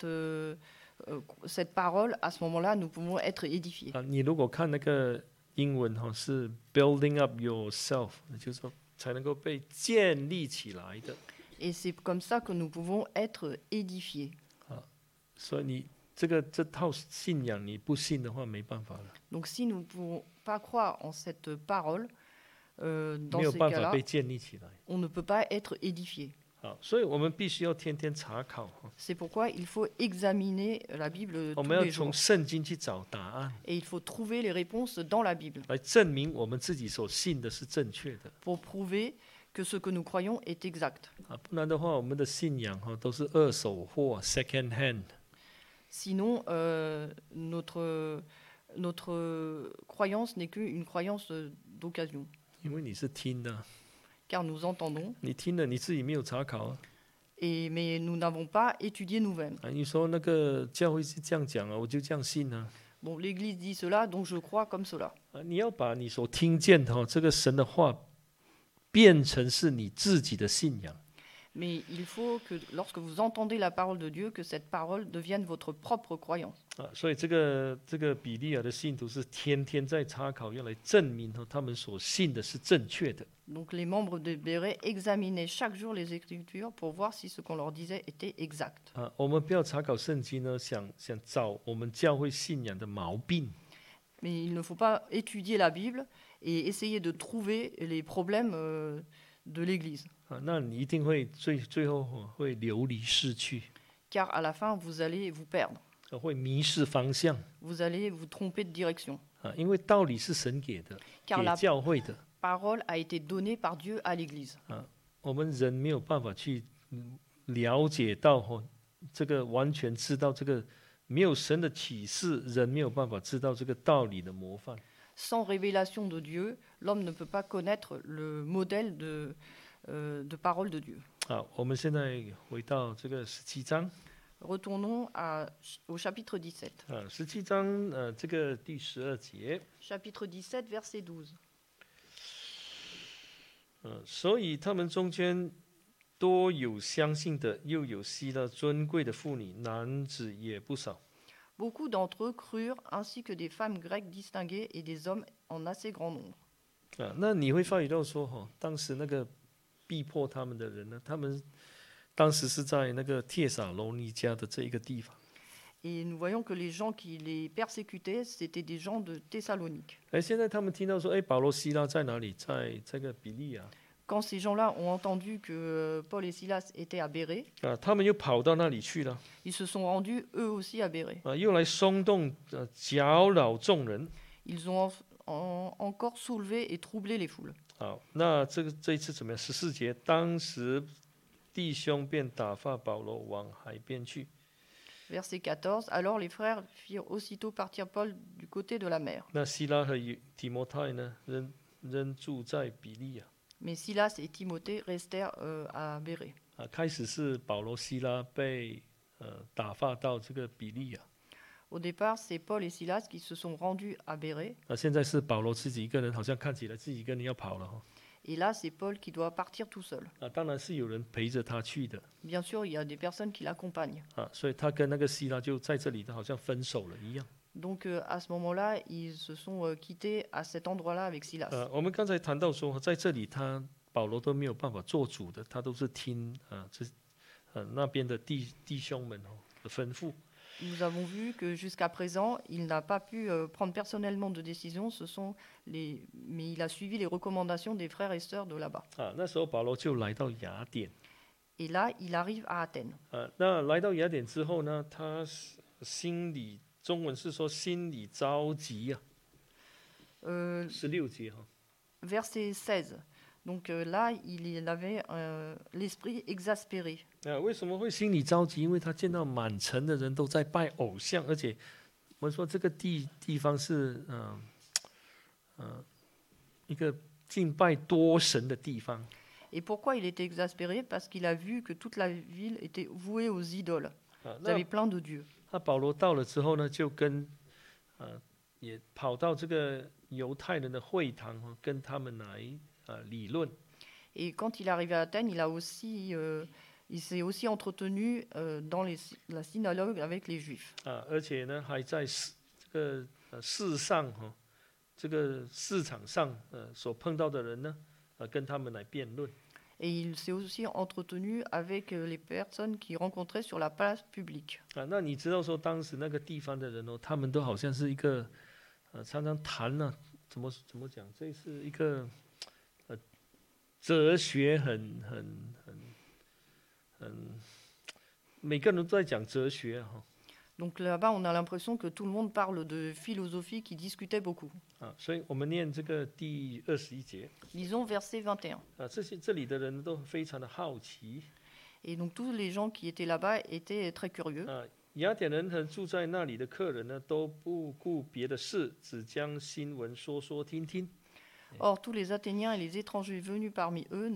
Speaker 2: cette parole, à ce moment-là, nous pouvons être édifiés.
Speaker 1: 你如果看那个英文是 building up yourself， 就是说才能够被建立起来的。
Speaker 2: Et c'est comme ça que nous pouvons être édifiés.
Speaker 1: 所以你这套信仰你不信的话，没办法了。
Speaker 2: Donc si nous ne pouvons pas croire en cette parole, dans
Speaker 1: 没有
Speaker 2: ces
Speaker 1: 办法
Speaker 2: cas-là,
Speaker 1: 被建立起来。
Speaker 2: on ne peut pas être édifié.
Speaker 1: 好，所以我们必须要天天查考。
Speaker 2: C'est pourquoi il faut examiner la Bible
Speaker 1: 我
Speaker 2: tous
Speaker 1: 们要
Speaker 2: les
Speaker 1: 从
Speaker 2: jours.
Speaker 1: 圣经去找答案，
Speaker 2: Et il faut trouver les réponses dans la Bible
Speaker 1: 来证明我们自己所信的是正确的。
Speaker 2: pour prouver que ce que nous croyons est exact.
Speaker 1: 不然的话，我们的信仰都是二手货 （second hand）。
Speaker 2: Sinon, notre croyance n'est qu'une croyance d'occasion.
Speaker 1: 因为你是听的，
Speaker 2: car nous entendons,
Speaker 1: 你听了你自己没有查考啊，
Speaker 2: mais nous n'avons pas étudié nous-mêmes.
Speaker 1: 你说那个教会是这样讲啊，我就这样信啊。
Speaker 2: Bon, l'Église dit cela, donc je crois comme cela.
Speaker 1: 你要把你所听见的这个神的话变成是你自己的信仰。
Speaker 2: Mais il faut que lorsque vous entendez la parole de Dieu, que cette parole devienne votre propre croyance.
Speaker 1: 所以这个比利亚的信徒是天天在查考，要来证明他们所信的是正确的。
Speaker 2: Donc les membres de Béret examinaient chaque jour les Écritures pour voir si ce qu'on leur disait était exact.
Speaker 1: 我们不要查考圣经呢，想找我们教会信仰的毛病。
Speaker 2: Mais il ne faut pas étudier la Bible et essayer de trouver les problèmes de l'Église.
Speaker 1: 那你一定会最后会流离失去，
Speaker 2: Car à la fin, vous allez vous perdre.
Speaker 1: 会迷失方向。
Speaker 2: Vous allez vous tromper de direction.
Speaker 1: 因为道理是神给的，
Speaker 2: Car
Speaker 1: 给
Speaker 2: la
Speaker 1: 教会的。
Speaker 2: parole a été donnée par Dieu à l'Église.
Speaker 1: 我们人没有办法去了解到这个完全知道这个没有神的启示，人没有办法知道这个道理的模范。
Speaker 2: Sans révélation de Dieu, l'homme ne peut pas connaître le modèle de parole de Dieu.
Speaker 1: 我们现在回到这个17章。
Speaker 2: Retournons au chapitre 17.
Speaker 1: 17章这个第12节。
Speaker 2: Chapitre 17, verset 12.
Speaker 1: 所以他们中间多有相信的，又有希腊尊贵的妇女，男子也不少。
Speaker 2: Beaucoup d'entre eux crurent, ainsi que des femmes grecques distinguées et des hommes en assez grand nombre.
Speaker 1: 那你会发觉到说，当时那个逼迫他们的人呢，他们当时是在那个帖撒罗尼迦的这一个地方。
Speaker 2: Et nous voyons que les gens qui les persécutaient, c'étaient des gens de Thessalonique.
Speaker 1: 现在他们听到说，保罗、希拉在哪里？在这个比利亚。
Speaker 2: Quand ces gens-là ont entendu que Paul et Silas étaient à Béret,
Speaker 1: 他们又跑到那里去了。
Speaker 2: ils se sont rendus eux aussi à Béret.
Speaker 1: 又来松动搅扰众人。
Speaker 2: Ils ont encore soulevé et troublé les foules.
Speaker 1: 好，那这一次怎么样？14节，当时弟兄便打发保罗往海边去。
Speaker 2: Verset 14. Alors les frères firent aussitôt partir Paul du côté de la mer.
Speaker 1: 那希拉和提摩太呢，仍住在比利亚。
Speaker 2: Mais Silas et Timothée restèrent à Béret.
Speaker 1: 开始是保罗、希拉被打发到这个比利亚。
Speaker 2: Au départ, c'est Paul et Silas qui se sont rendus à Béret.
Speaker 1: 现在是保罗自己一个人，好像看起来自己一个人要跑了。
Speaker 2: Et là, c'est Paul qui doit partir tout seul.
Speaker 1: 当然是有人陪着他去的。
Speaker 2: Bien sûr, il y a des personnes qui l'accompagnent.
Speaker 1: 所以他跟那个希拉就在这里好像分手了一样。
Speaker 2: Donc à ce moment-là, ils se sont quittés à cet endroit-là avec Silas.
Speaker 1: 我们刚才谈到说，在这里保罗都没有办法做主的，他都是听那边的弟兄们的吩咐。
Speaker 2: Nous avons vu que jusqu'à présent, il n'a pas pu prendre personnellement de décision. Mais il a suivi les recommandations des frères et sœurs de là-bas.
Speaker 1: 那时候保罗就来到雅典。
Speaker 2: Et là, il arrive à Athènes.
Speaker 1: 那来到雅典之后呢，他中文是说心里着急啊。16节
Speaker 2: Verset 16. Donc là, il avait l'esprit exaspéré.
Speaker 1: 为什么会心里着急？因为他见到满城的人都在拜偶像，而且我们说这个地方是一个敬拜多神的地方。
Speaker 2: Et pourquoi il était exaspéré? Parce qu'il a vu que toute la ville était vouée aux idoles. Ils avaient plein de dieux.
Speaker 1: 那保罗到了之后呢，就也跑到这个犹太人的会堂，跟他们来理论。
Speaker 2: Et quand il est arrivé à Athènes, il s'est aussi entretenu dans la synagogue avec les Juifs.
Speaker 1: 而且呢，还在这个世上这个市场上所碰到的人呢，跟他们来辩论。
Speaker 2: Et il s'est aussi entretenu avec les personnes qu'il rencontrait sur la place publique.
Speaker 1: 那你知道说当时那个地方的人他们都好像是一个常常谈怎么讲？这是一个哲学很每个人都在讲哲学。
Speaker 2: Donc là-bas, on a l'impression que tout le monde parle de philosophie, qui discutait beaucoup.
Speaker 1: 所以我们念这个第21节。
Speaker 2: Lisons verset 21.
Speaker 1: 这里的人都非常的好奇。
Speaker 2: Et donc tous les gens qui étaient là-bas étaient très curieux.
Speaker 1: 雅典人和住在那里的客人呢，都不顾别的事，只将新闻说听听。
Speaker 2: Or, tous les Athéniens et les étrangers venus parmi eux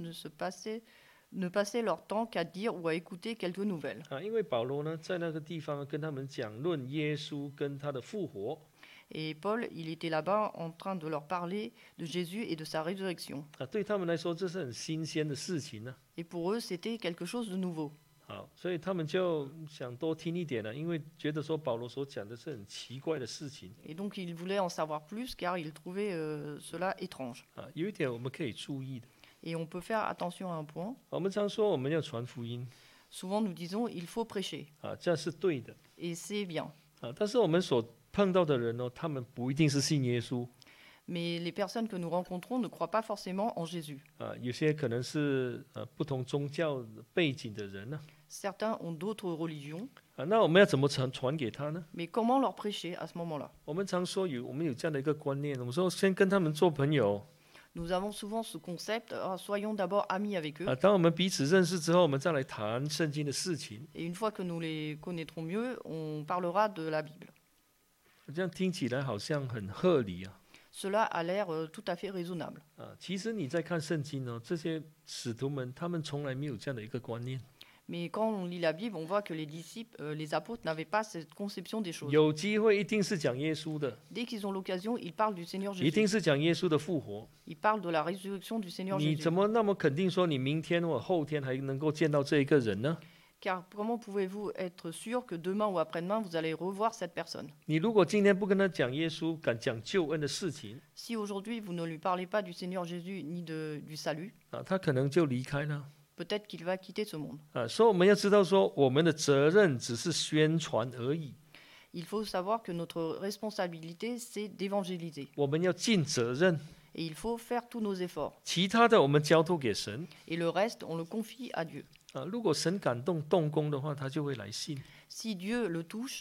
Speaker 2: ne passaient leur temps qu'à dire ou à écouter quelques nouvelles.
Speaker 1: 因为保罗呢在那个地方跟他们讲论耶稣跟他的复活。
Speaker 2: Et Paul, il était là-bas en train de leur parler de Jésus et de sa résurrection.
Speaker 1: 对他们来说这是很新鲜的事情呢。
Speaker 2: Et pour eux, c'était quelque chose de nouveau.
Speaker 1: 好，所以他们就想多听一点了，因为觉得说保罗所讲的是很奇怪的事情。
Speaker 2: Et donc, ils voulaient en savoir plus car ils trouvaient cela étrange.
Speaker 1: 有一点我们可以注意的，
Speaker 2: Et on peut faire attention à un point.
Speaker 1: 我们常说我们要传福音，
Speaker 2: Souvent, nous disons il faut prêcher.
Speaker 1: 这是对的，
Speaker 2: Et c'est bien.
Speaker 1: 但是我们所碰到的人呢，他们不一定是信耶稣，
Speaker 2: Mais les personnes que nous rencontrons ne croient pas forcément en Jésus.
Speaker 1: 有些可能是不同宗教背景的人呢，
Speaker 2: Certains ont d'autres religions.
Speaker 1: 那我们要怎么传给他呢？
Speaker 2: Mais comment leur prêcher à ce moment-là?
Speaker 1: 我们常说我们有这样的一个观念，我们说先跟他们做朋友，
Speaker 2: Nous avons souvent ce concept, soyons d'abord amis avec eux.
Speaker 1: 当我们彼此认识之后，我们再来谈圣经的事情。
Speaker 2: Et une fois que nous les connaîtrons mieux, on parlera de la Bible.
Speaker 1: 这样听起来好像很合理啊。
Speaker 2: Cela a l'air tout à fait raisonnable.
Speaker 1: 其实你在看圣经呢，这些使徒们他们从来没有这样的一个观念。
Speaker 2: Mais quand on lit la Bible, on voit que les disciples, les apôtres n'avaient pas cette conception des choses.
Speaker 1: 有机会一定是讲耶稣的，
Speaker 2: Dès qu'ils ont l'occasion, ils parlent du Seigneur
Speaker 1: 一定
Speaker 2: Jésus.
Speaker 1: 是讲耶稣的复活。
Speaker 2: Ils parlent de la résurrection du Seigneur
Speaker 1: 你
Speaker 2: Jésus.
Speaker 1: 怎么那么肯定说你明天或后天还能够见到这一个人呢？
Speaker 2: Car comment pouvez-vous être sûr que demain ou après-demain, vous allez revoir cette personne?
Speaker 1: 你如果今天不跟他讲耶稣、敢讲救恩的事情，
Speaker 2: Si aujourd'hui, vous ne lui parlez pas du Seigneur Jésus ni du salut,
Speaker 1: 他可能就离开了。
Speaker 2: peut-être qu'il va quitter ce monde.
Speaker 1: 所以我们要知道说，我们的责任只是宣传而已，
Speaker 2: Il faut savoir que notre responsabilité, c'est d'évangéliser.
Speaker 1: 我们要尽责任，
Speaker 2: Et il faut faire tous nos efforts.
Speaker 1: 其他的我们交托给神。
Speaker 2: Et le reste, on le confie à Dieu.
Speaker 1: 如果神感动动工的话，他就会来信。
Speaker 2: Si Dieu le touche,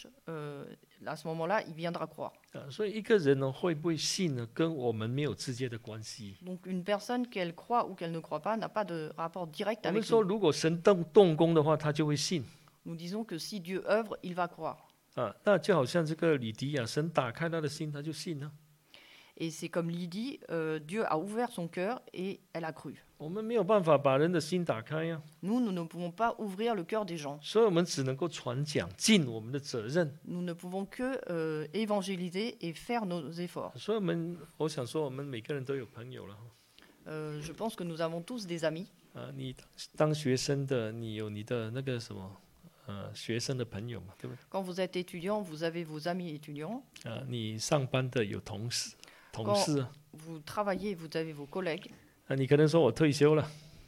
Speaker 2: à ce moment-là, il viendra croire.
Speaker 1: 所以一个人呢会不会信呢，跟我们没有直接的关系。
Speaker 2: Donc une personne, qu'elle croit ou qu'elle ne croit pas, n'a pas de rapport direct
Speaker 1: 我们
Speaker 2: avec
Speaker 1: 说，
Speaker 2: nous.
Speaker 1: 如果神动工的话，他就会信。
Speaker 2: Nous disons que si Dieu œuvre, il va croire.
Speaker 1: 那就好像这个李迪亚，神打开他的心，他就信了。
Speaker 2: Et c'est comme Lydie, Dieu a ouvert son cœur et elle a cru.
Speaker 1: 我们没有办法把人的心打开呀，
Speaker 2: Nous ne pouvons pas ouvrir le cœur des gens.
Speaker 1: 所以我们只能够传讲，尽我们的责任。
Speaker 2: Nous ne pouvons que évangéliser et faire nos efforts.
Speaker 1: 所以我想说，我们每个人都有朋友了。
Speaker 2: Je pense que nous avons tous des amis.
Speaker 1: 你当学生的，你有你的那个什么，学生的朋友嘛，对不对？
Speaker 2: Quand vous êtes étudiant, vous avez vos amis étudiants.
Speaker 1: 你上班的有同事啊，
Speaker 2: Vous travaillez, vous avez vos collègues.
Speaker 1: 你可能说我退休了，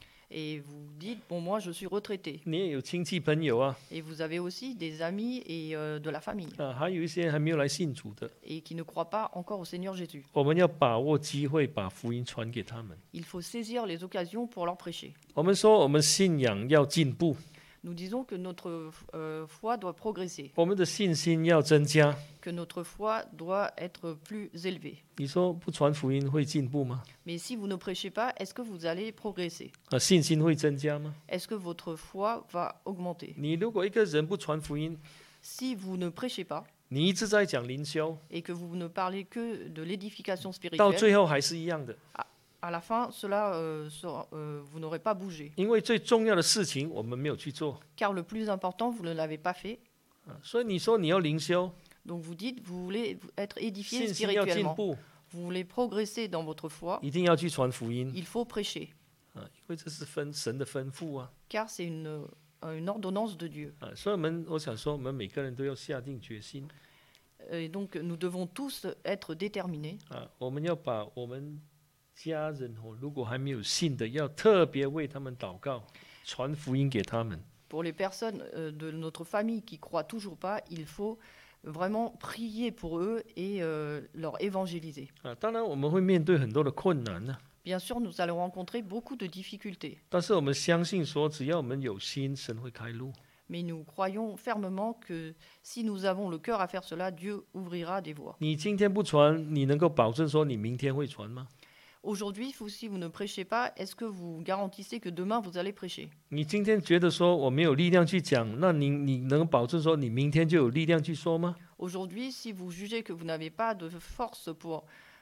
Speaker 2: Et vous dites, bon, moi, je suis retraité.
Speaker 1: 你也有亲戚朋友啊，
Speaker 2: Et vous avez aussi des amis et de la famille.
Speaker 1: 还有一些还没有来信主的，
Speaker 2: Et qui ne croient pas encore au Seigneur Jésus.
Speaker 1: 我们要把握机会，把福音传给他们。
Speaker 2: Il faut saisir les occasions pour leur prêcher.
Speaker 1: 我们说，我们信仰要进步，
Speaker 2: Nous disons que notre foi doit progresser,
Speaker 1: 我们的信心要增加。
Speaker 2: que notre foi doit être plus élevée.
Speaker 1: 你说不传福音会进步吗？
Speaker 2: Mais si vous ne prêchez pas, est-ce que vous allez progresser?
Speaker 1: 信心会增加吗？
Speaker 2: Est-ce que votre foi va augmenter?
Speaker 1: 你如果一个人不传福音，
Speaker 2: Si vous ne prêchez pas
Speaker 1: 你一直在讲灵修，
Speaker 2: et que vous ne parlez que de l'édification
Speaker 1: 到
Speaker 2: spirituelle,
Speaker 1: 最后还是一样的。
Speaker 2: à la fin, cela, vous n'aurez pas bougé.
Speaker 1: 因为最重要的事情我们没有去做，
Speaker 2: Car le plus important, vous ne l'avez pas fait.
Speaker 1: 所以你说你要灵修，
Speaker 2: Donc vous dites, vous voulez être édifié
Speaker 1: 信心要进
Speaker 2: spirituellement.
Speaker 1: 步，
Speaker 2: Vous voulez progresser dans votre foi,
Speaker 1: 一定要去传福音
Speaker 2: il faut prêcher.
Speaker 1: 因为这是神的吩咐啊。
Speaker 2: Car c'est une ordonnance de Dieu.
Speaker 1: 所以我想说，我们每个人都要下定决心
Speaker 2: Et donc nous devons tous être déterminés.
Speaker 1: 我们要把我们家人如果还没有信的，要特别为他们祷告，传福音给他们。
Speaker 2: Pour les personnes de notre famille qui croient toujours pas, il faut vraiment prier pour eux et leur évangéliser.
Speaker 1: 当然我们会面对很多的困难呢，
Speaker 2: Bien sûr, nous allons rencontrer beaucoup de difficultés,
Speaker 1: 但是我们相信说，只要我们有心，神会开路。
Speaker 2: mais nous croyons fermement que si nous avons le cœur à faire cela, Dieu ouvrira des voies.
Speaker 1: 你今天不传，你能够保证说你明天会传吗？
Speaker 2: Aujourd'hui, si vous ne prêchez pas, est-ce que vous garantissez que demain vous allez prêcher?
Speaker 1: 你今天觉得说我没有力量去讲，那你能保证说你明天就有力量去说吗？
Speaker 2: Aujourd'hui, si vous jugez que vous n'avez pas de force pour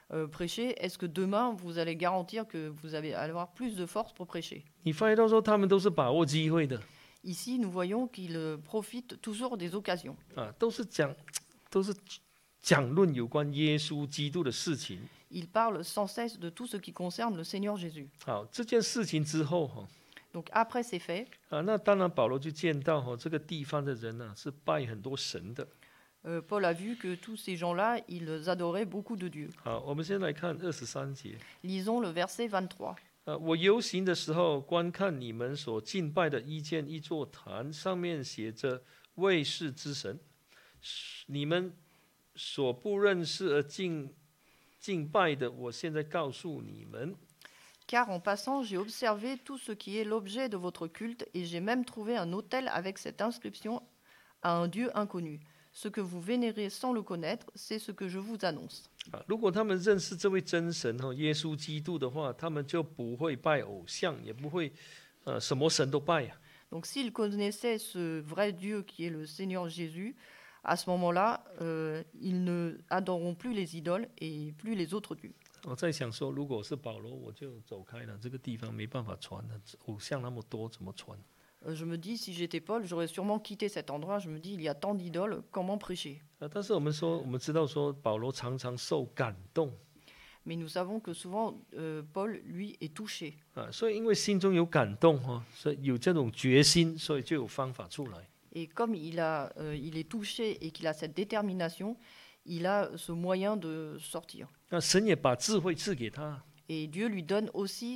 Speaker 2: prêcher, est-ce que demain vous allez garantir que vous allez avoir plus de force pour prêcher?
Speaker 1: 你发现到说他们都是把握机会的
Speaker 2: Ici, nous voyons qu'il profite toujours des occasions.
Speaker 1: 啊，都是讲论有关耶稣基督的事情。
Speaker 2: Il parle sans cesse de tout ce qui concerne le Seigneur Jésus.
Speaker 1: 好，这件事情之后哈
Speaker 2: Donc après ces faits,
Speaker 1: 啊，那当然保罗就见到哈这个地方的人呢、是拜很多神的。
Speaker 2: Paul a vu que tous ces gens-là, ils adoraient beaucoup de Dieu.
Speaker 1: 好，我们先来看23节。
Speaker 2: Lisons le verset 23.
Speaker 1: 我游行的时候，观看你们所敬拜的一见一座坛，上面写着卫士之神，你们所不认识而敬拜的，我现在告诉你们。
Speaker 2: Car en passant, j'ai observé tout ce qui est l'objet de votre culte, et j'ai même trouvé un autel avec cette inscription à un Dieu inconnu. Ce que vous vénérez sans le connaître, c'est ce que je vous annonce.
Speaker 1: 如果他们认识这位真神耶稣基督的话，他们就不会拜偶像，也不会什么神都拜啊。
Speaker 2: Donc s'ils connaissaient ce vrai Dieu qui est le Seigneur Jésus, à ce moment-là, ils ne adoreront plus les idoles et plus les autres dieux.
Speaker 1: 我在想说，如果是保罗，我就走开了，这个地方没办法传了，偶像那么多，怎么传？
Speaker 2: Je me dis, si j'étais Paul, j'aurais sûrement quitté cet endroit. Je me dis, il y a tant d'idoles, comment prêcher?
Speaker 1: 但是我们知道说，保罗常常受感动
Speaker 2: Mais nous savons que souvent, Paul, lui, est touché.
Speaker 1: 所以因为心中有感动所以有这种决心，所以就有方法出来。
Speaker 2: Et comme il est touché et qu'il a cette détermination, il a ce moyen de sortir.
Speaker 1: 那神也把智慧赐给他。
Speaker 2: Et Dieu lui donne aussi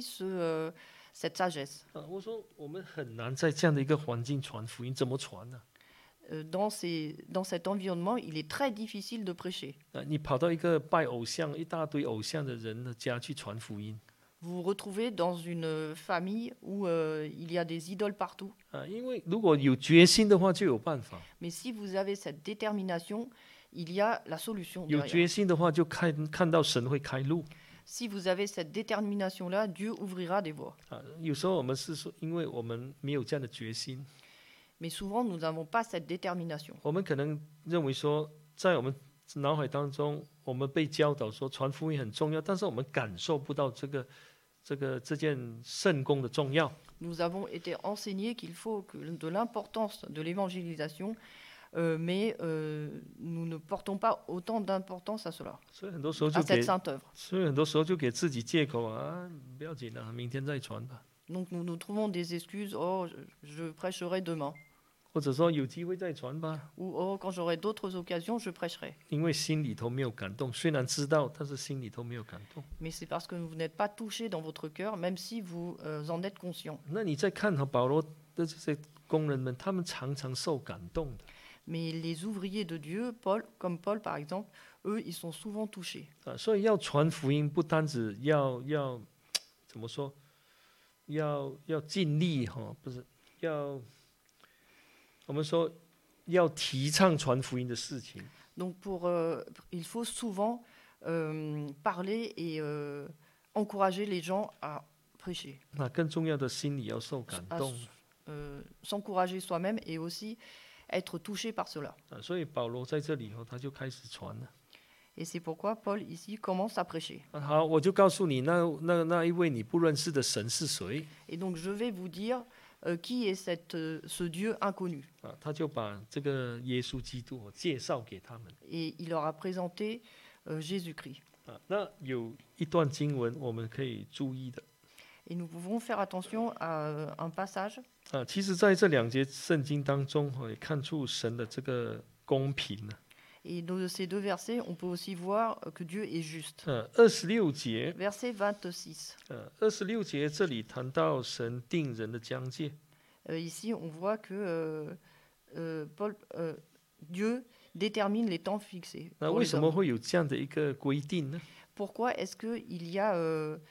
Speaker 2: cette sagesse.
Speaker 1: 我说我们很难在这样的一个环境传福音，怎么传呢？
Speaker 2: Dans cet environnement, il est très difficile de prêcher.
Speaker 1: 你跑到一个拜偶像、一大堆偶像的人的家去传福音
Speaker 2: Vous vous retrouvez dans une famille où il y a des idoles partout.
Speaker 1: 因为如果有决心的话，就有办法；
Speaker 2: Mais si vous avez cette détermination, il y a la solution
Speaker 1: 有
Speaker 2: derrière.
Speaker 1: 决心的话，就看到神会开路
Speaker 2: Si vous avez cette détermination-là, Dieu ouvrira des voies.
Speaker 1: 有时候我们是说，因为我们没有这样的决心，
Speaker 2: Mais souvent, nous n'avons pas cette détermination.
Speaker 1: 我们可能认为说，在我们脑海当中，我们被教导说传福音很重要，但是我们感受不到这件圣功的重要。
Speaker 2: Nous avons été enseignés qu'il faut de l'importance de l'évangélisation, mais nous ne portons pas autant d'importance à cela,
Speaker 1: 所以很多时候
Speaker 2: à
Speaker 1: 就给
Speaker 2: cette，sainte œuvre.
Speaker 1: 所以很多时候就给自己借口不要紧明天再传吧，
Speaker 2: Donc nous nous trouvons des excuses. Oh, je prêcherai demain.
Speaker 1: 或者说有机会再传吧，
Speaker 2: Ou oh, quand j'aurai d'autres occasions, je prêcherai.
Speaker 1: 因为心里头没有感动，虽然知道，但是心里头没有感动。
Speaker 2: Mais c'est parce que vous n'êtes pas touché dans votre cœur, même si vous en êtes conscient.
Speaker 1: 那你再看保罗的这些工人们，他们常常受感动的
Speaker 2: Mais les ouvriers de Dieu, comme Paul par exemple, eux, ils sont souvent touchés.
Speaker 1: 所以要传福音，不单只要怎么说，要尽力不是要我们说要提倡传福音的事情。
Speaker 2: Donc il faut souvent parler et encourager les gens à prêcher,
Speaker 1: 那更重要的，心里要受感
Speaker 2: à
Speaker 1: 动。
Speaker 2: s'encourager soi-même et aussi être touché par cela.
Speaker 1: 所以保罗在这里他就开始传了。
Speaker 2: Et c'est pourquoi Paul ici commence à prêcher.
Speaker 1: 好，我就告诉你，那一位你不认识的神是谁
Speaker 2: Et donc je vais vous dire qui est ce Dieu inconnu.
Speaker 1: 他就把这个耶稣基督介绍给他们。
Speaker 2: Et il leur a présenté Jésus-Christ.
Speaker 1: 那有一段经文我们可以注意的
Speaker 2: Et nous pouvons faire attention à un passage.
Speaker 1: 其实在这两节圣经当中也看出神的这个公平
Speaker 2: Et dans ces deux versets, on peut aussi voir que Dieu est juste.
Speaker 1: 26节
Speaker 2: Verset 26.
Speaker 1: 26节这里谈到神定人的疆界
Speaker 2: Ici, on voit que Dieu détermine les temps fixés.
Speaker 1: 那
Speaker 2: pour
Speaker 1: 为
Speaker 2: les
Speaker 1: 什么
Speaker 2: hommes.
Speaker 1: 会有这样的一个规定呢
Speaker 2: Pourquoi est-ce qu'il y a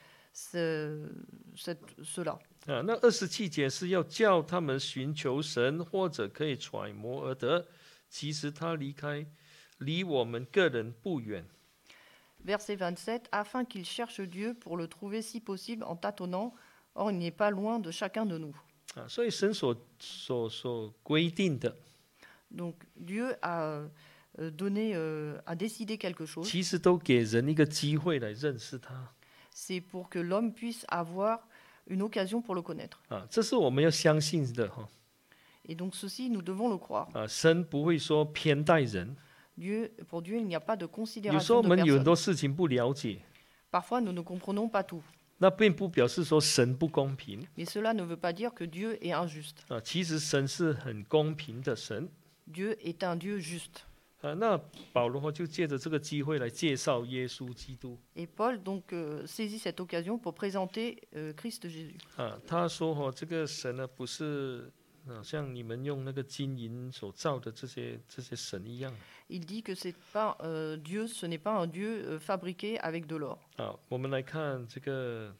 Speaker 2: cela?
Speaker 1: 那27节是要叫他们寻求神，或者可以揣摩而得，其实他离我们个人不远。
Speaker 2: Verset 27. Afin qu'il cherche Dieu pour le trouver si possible en tâtonnant, or il n'est pas loin de chacun de nous.
Speaker 1: 所以神所规定的
Speaker 2: Donc Dieu a à décider quelque chose,
Speaker 1: 其实都给人一个机会来认识他
Speaker 2: c'est pour que l'homme puisse avoir une occasion pour le connaître.
Speaker 1: 啊，这是我们要相信的哈
Speaker 2: Et donc ceci, nous devons le croire.
Speaker 1: 啊，神不会说偏待人，
Speaker 2: Pour Dieu, il n'y a pas de
Speaker 1: 有时候
Speaker 2: considération
Speaker 1: 我
Speaker 2: de
Speaker 1: 们有很
Speaker 2: personne.
Speaker 1: 多事情不了解，
Speaker 2: Parfois, nous ne comprenons pas tout.
Speaker 1: 那并不表示说神不公平
Speaker 2: Mais cela ne veut pas dire que Dieu est injuste.
Speaker 1: 啊，其实神是很公平的神
Speaker 2: Dieu est un Dieu juste.
Speaker 1: 啊。那保罗就借着这个机会来介绍耶稣基督
Speaker 2: Et Paul donc saisit cette occasion pour présenter Christ Jésus.
Speaker 1: 啊，他说这个神呢不是像你们用那个金银所造的这些神一样
Speaker 2: Il dit que c'est pas Dieu, ce n'est pas un Dieu fabriqué avec de l'or.
Speaker 1: 啊。我们来看这个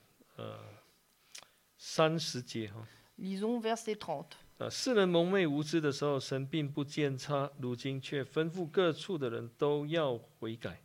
Speaker 1: 30节哈。
Speaker 2: Lisons verset 30.
Speaker 1: 世人蒙昧无知的时候，神并不见差；如今却吩咐各处的人都要悔改。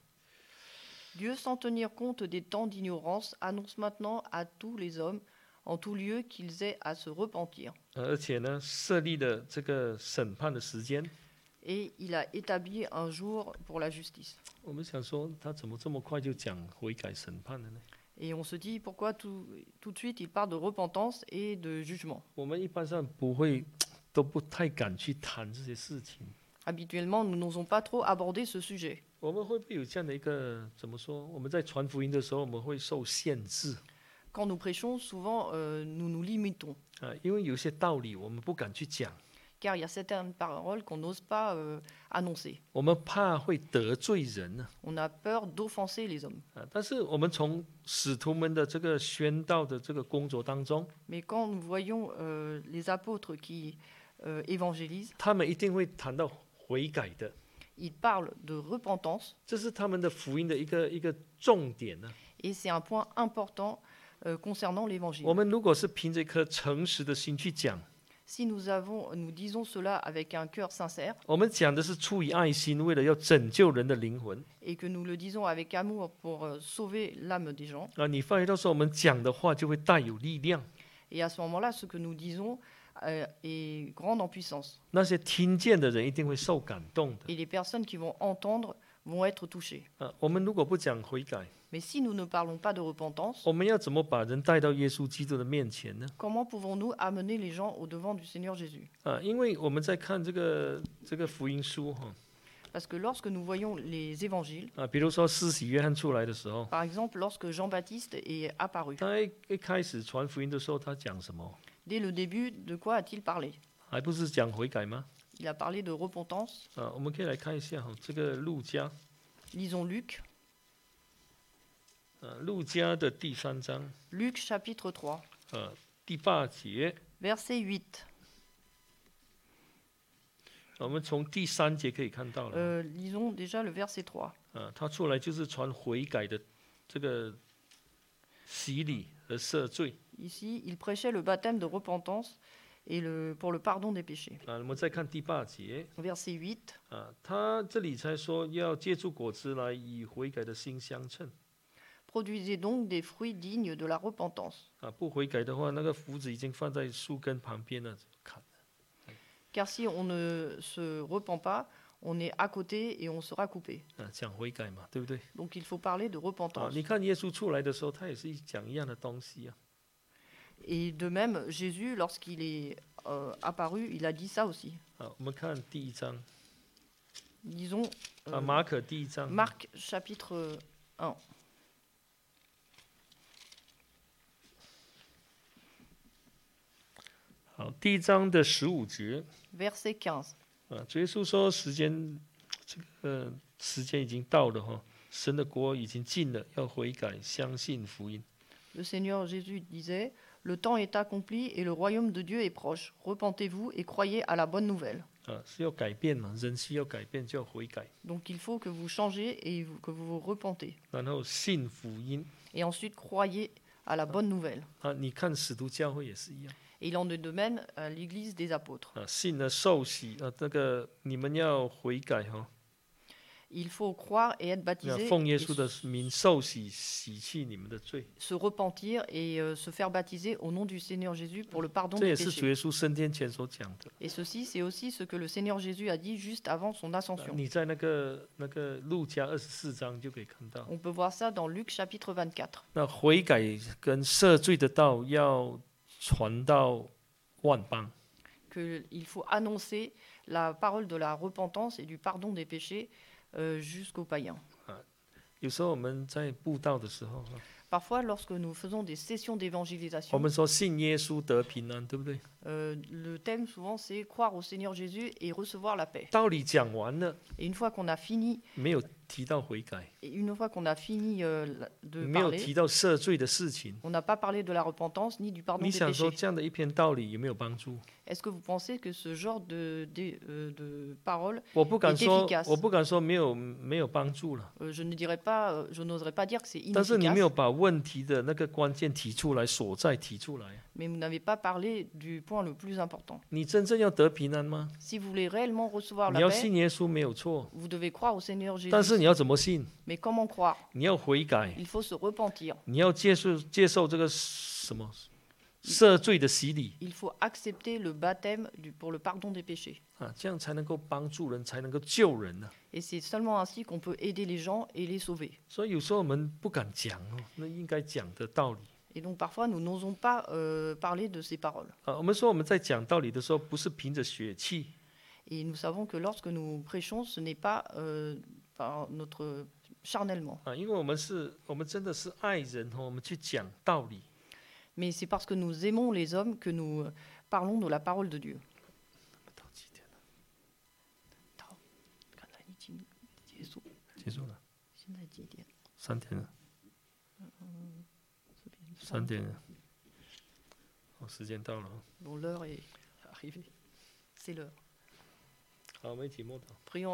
Speaker 2: Dieu, sans tenir compte des temps d'ignorance, annonce maintenant à tous les hommes, en tout lieu, qu'ils aient à se repentir.
Speaker 1: 而且呢，设立了这个审判的时间。
Speaker 2: Et il a établi un jour pour la justice.
Speaker 1: 我们想说，他怎么这么快就讲悔改审判了呢？
Speaker 2: Et on se dit pourquoi tout de suite il parle de repentance et de jugement.
Speaker 1: 我们一般上都不太敢去谈这些事情。
Speaker 2: Habituellement, nous n'osons pas trop aborder ce sujet.
Speaker 1: 我们会不会有这样的一个怎么说？我们在传福音的时候，我们会受限制
Speaker 2: Quand nous prêchons, souvent nous nous limitons,
Speaker 1: 啊，因为有些道理我们不敢去讲，
Speaker 2: car il y a certaines paroles qu'on n'ose pas annoncer.
Speaker 1: 我们怕会得罪人呢
Speaker 2: On a peur d'offenser les hommes.
Speaker 1: 啊。但是我们从使徒们的这个宣道的这个工作当中，
Speaker 2: Mais quand nous voyons les apôtres qui évangélisent,
Speaker 1: 他们一定会谈到悔改的，
Speaker 2: ils parlent de repentance,
Speaker 1: 这是他们的福音的一个重点呢。
Speaker 2: et c'est un point important concernant
Speaker 1: 我
Speaker 2: l'évangile.
Speaker 1: 们如果是凭着一颗诚实的心去讲，
Speaker 2: Si nous disons cela avec un cœur sincère,
Speaker 1: 我们讲的是出于爱心，为了要拯救人的灵魂
Speaker 2: et que nous le disons avec amour pour sauver l'âme des gens,
Speaker 1: 啊，你发觉到说我们讲的话就会带有力量，
Speaker 2: et à ce moment-là, ce que nous disons est grande en puissance.
Speaker 1: 那些听见的人一定会受感动的
Speaker 2: Et les personnes qui vont entendre vont être touchées.
Speaker 1: 啊。我们如果不讲悔改，
Speaker 2: Mais si nous ne parlons pas de repentance,
Speaker 1: 我们要怎么把人带到耶稣基督的面前呢？
Speaker 2: comment pouvons-nous amener les gens au devant du Seigneur Jésus?
Speaker 1: 啊，因为我们在看这个福音书哈
Speaker 2: Parce que lorsque nous voyons les évangiles,
Speaker 1: 啊，比如说施洗约翰出来的时候，
Speaker 2: par exemple lorsque Jean-Baptiste est apparu,
Speaker 1: 他一开始传福音的时候，他讲什么？
Speaker 2: dès le début, de quoi a-t-il parlé?
Speaker 1: 还不是讲悔改吗？
Speaker 2: Il a parlé de repentance.
Speaker 1: 啊，我们可以来看一下哈，这个路加，
Speaker 2: Lisons Luc,
Speaker 1: 路加的第3章，
Speaker 2: Luc chapitre 3,
Speaker 1: 第8节，
Speaker 2: verset 8.
Speaker 1: 我们从第3节可以看到了，
Speaker 2: Lisons déjà le verset 3.
Speaker 1: 他出来就是传悔改的这个洗礼和赦罪。
Speaker 2: Ici, il prêchait le baptême de repentance et pour le pardon des péchés.
Speaker 1: 我们再看第8节，
Speaker 2: Verset 8.
Speaker 1: 他这里才说要借助果子来与悔改的心相称。
Speaker 2: Produisez donc des fruits dignes de la repentance.
Speaker 1: 不悔改的话，那个斧子已经放在树根旁边了，砍。
Speaker 2: Car si on ne se repent pas, on est à côté et on sera coupé.
Speaker 1: 讲悔改嘛，对不对？
Speaker 2: Donc il faut parler de repentance.
Speaker 1: 你看耶稣出来的时候，他也是讲一样的东西啊。
Speaker 2: Et de même, Jésus, lorsqu'il est apparu, il a dit ça aussi.
Speaker 1: 我们看第1章，
Speaker 2: Disons
Speaker 1: 马可第1章。
Speaker 2: Marc chapitre 1.
Speaker 1: 好，第1章的15节，
Speaker 2: Verset 15.
Speaker 1: 主耶稣说时间已经到了哈，神的国已经近了，要悔改，相信福音。
Speaker 2: Le Seigneur Jésus disait, le temps est accompli et le royaume de Dieu est proche. Repentez-vous et croyez à la bonne nouvelle.
Speaker 1: 是要改变嘛，人需要改变，就要悔改，
Speaker 2: Donc il faut que vous changez et que vous vous repentez.
Speaker 1: 然后信福音。
Speaker 2: Et ensuite croyez à la bonne nouvelle.
Speaker 1: 你看使徒教会也是一样。
Speaker 2: Et il en est de même à l'église des apôtres.
Speaker 1: 信了受洗那个你们要悔改哈。
Speaker 2: Il faut croire et être
Speaker 1: 那
Speaker 2: baptisé,
Speaker 1: 奉耶
Speaker 2: et
Speaker 1: 稣的名受洗，洗去你们的罪。
Speaker 2: se repentir et se faire baptiser au nom du Seigneur Jésus pour le pardon
Speaker 1: 这
Speaker 2: des
Speaker 1: 也是主
Speaker 2: péchés.
Speaker 1: 耶稣升天前所讲的。
Speaker 2: Et ceci, c'est aussi ce que le Seigneur Jésus a dit juste avant son ascension.
Speaker 1: 你在那个路加24章就可以看到。
Speaker 2: On peut voir ça dans Luc chapitre 24.
Speaker 1: 那悔改跟赦罪的道要传到万邦。
Speaker 2: Qu'il faut annoncer la parole de la repentance et du pardon des péchés jusqu'aux païens.
Speaker 1: 有时候我们在布道的时候，
Speaker 2: Parfois, lorsque nous faisons des sessions
Speaker 1: 我
Speaker 2: d'évangélisation,
Speaker 1: 们说信耶稣得平安，对不对？
Speaker 2: le thème souvent c'est croire au Seigneur Jésus et recevoir la paix.
Speaker 1: 道理讲完了，
Speaker 2: Et une fois qu'on a fini,
Speaker 1: 没有提到悔改，
Speaker 2: et une fois qu'on a fini de
Speaker 1: 没有
Speaker 2: parler,
Speaker 1: 提到赦罪的事情。
Speaker 2: on n'a pas parlé de la repentance ni du pardon
Speaker 1: 你
Speaker 2: des
Speaker 1: 想说
Speaker 2: péchés.
Speaker 1: 这样的一篇道理有没有帮助？
Speaker 2: Est-ce que vous pensez que ce genre de paroles,
Speaker 1: 我不敢
Speaker 2: est
Speaker 1: 说
Speaker 2: efficace.，
Speaker 1: 我不敢说没有帮助了。
Speaker 2: je ne dirais pas, je n'oserais pas dire que c'est
Speaker 1: 但是你没有
Speaker 2: inefficace,
Speaker 1: 把问题的那个关键提出来，所在提出来。
Speaker 2: mais vous n'avez pas parlé du point le plus important.
Speaker 1: 你真正要得平安吗？
Speaker 2: Si vous voulez réellement recevoir
Speaker 1: 你
Speaker 2: la
Speaker 1: 要
Speaker 2: paix,
Speaker 1: 信耶稣没有错，
Speaker 2: vous devez croire au Seigneur
Speaker 1: 但是
Speaker 2: Jésus.
Speaker 1: 你要怎么信？
Speaker 2: Mais comment croire?
Speaker 1: 你要悔改，
Speaker 2: Il faut se repentir.
Speaker 1: 你要接受这个什么赦罪的洗礼
Speaker 2: Il faut accepter le baptême pour le pardon des péchés.
Speaker 1: 啊，这样才能够帮助人，才能够救人呢、
Speaker 2: Et c'est seulement ainsi qu'on peut aider les gens et les sauver.
Speaker 1: 所以有时候我们不敢讲哦，那应该讲的道理
Speaker 2: Et donc parfois, nous n'osons pas parler de ces paroles.
Speaker 1: 啊。我们说我们在讲道理的时候，不是凭着血气，
Speaker 2: Et nous savons que lorsque nous prêchons, ce n'est pas par notre charnellement.
Speaker 1: 啊，因为我们真的是爱人哦，我们去讲道理。
Speaker 2: Mais c'est parce que nous aimons les hommes que nous parlons de la parole de Dieu.
Speaker 1: 到几点了？结束了，3点了，3点了。哦，时间到了哦。
Speaker 2: Bon, l'heure est arrivée. C'est l'heure.
Speaker 1: 好，我们一起默祷。
Speaker 2: Prions.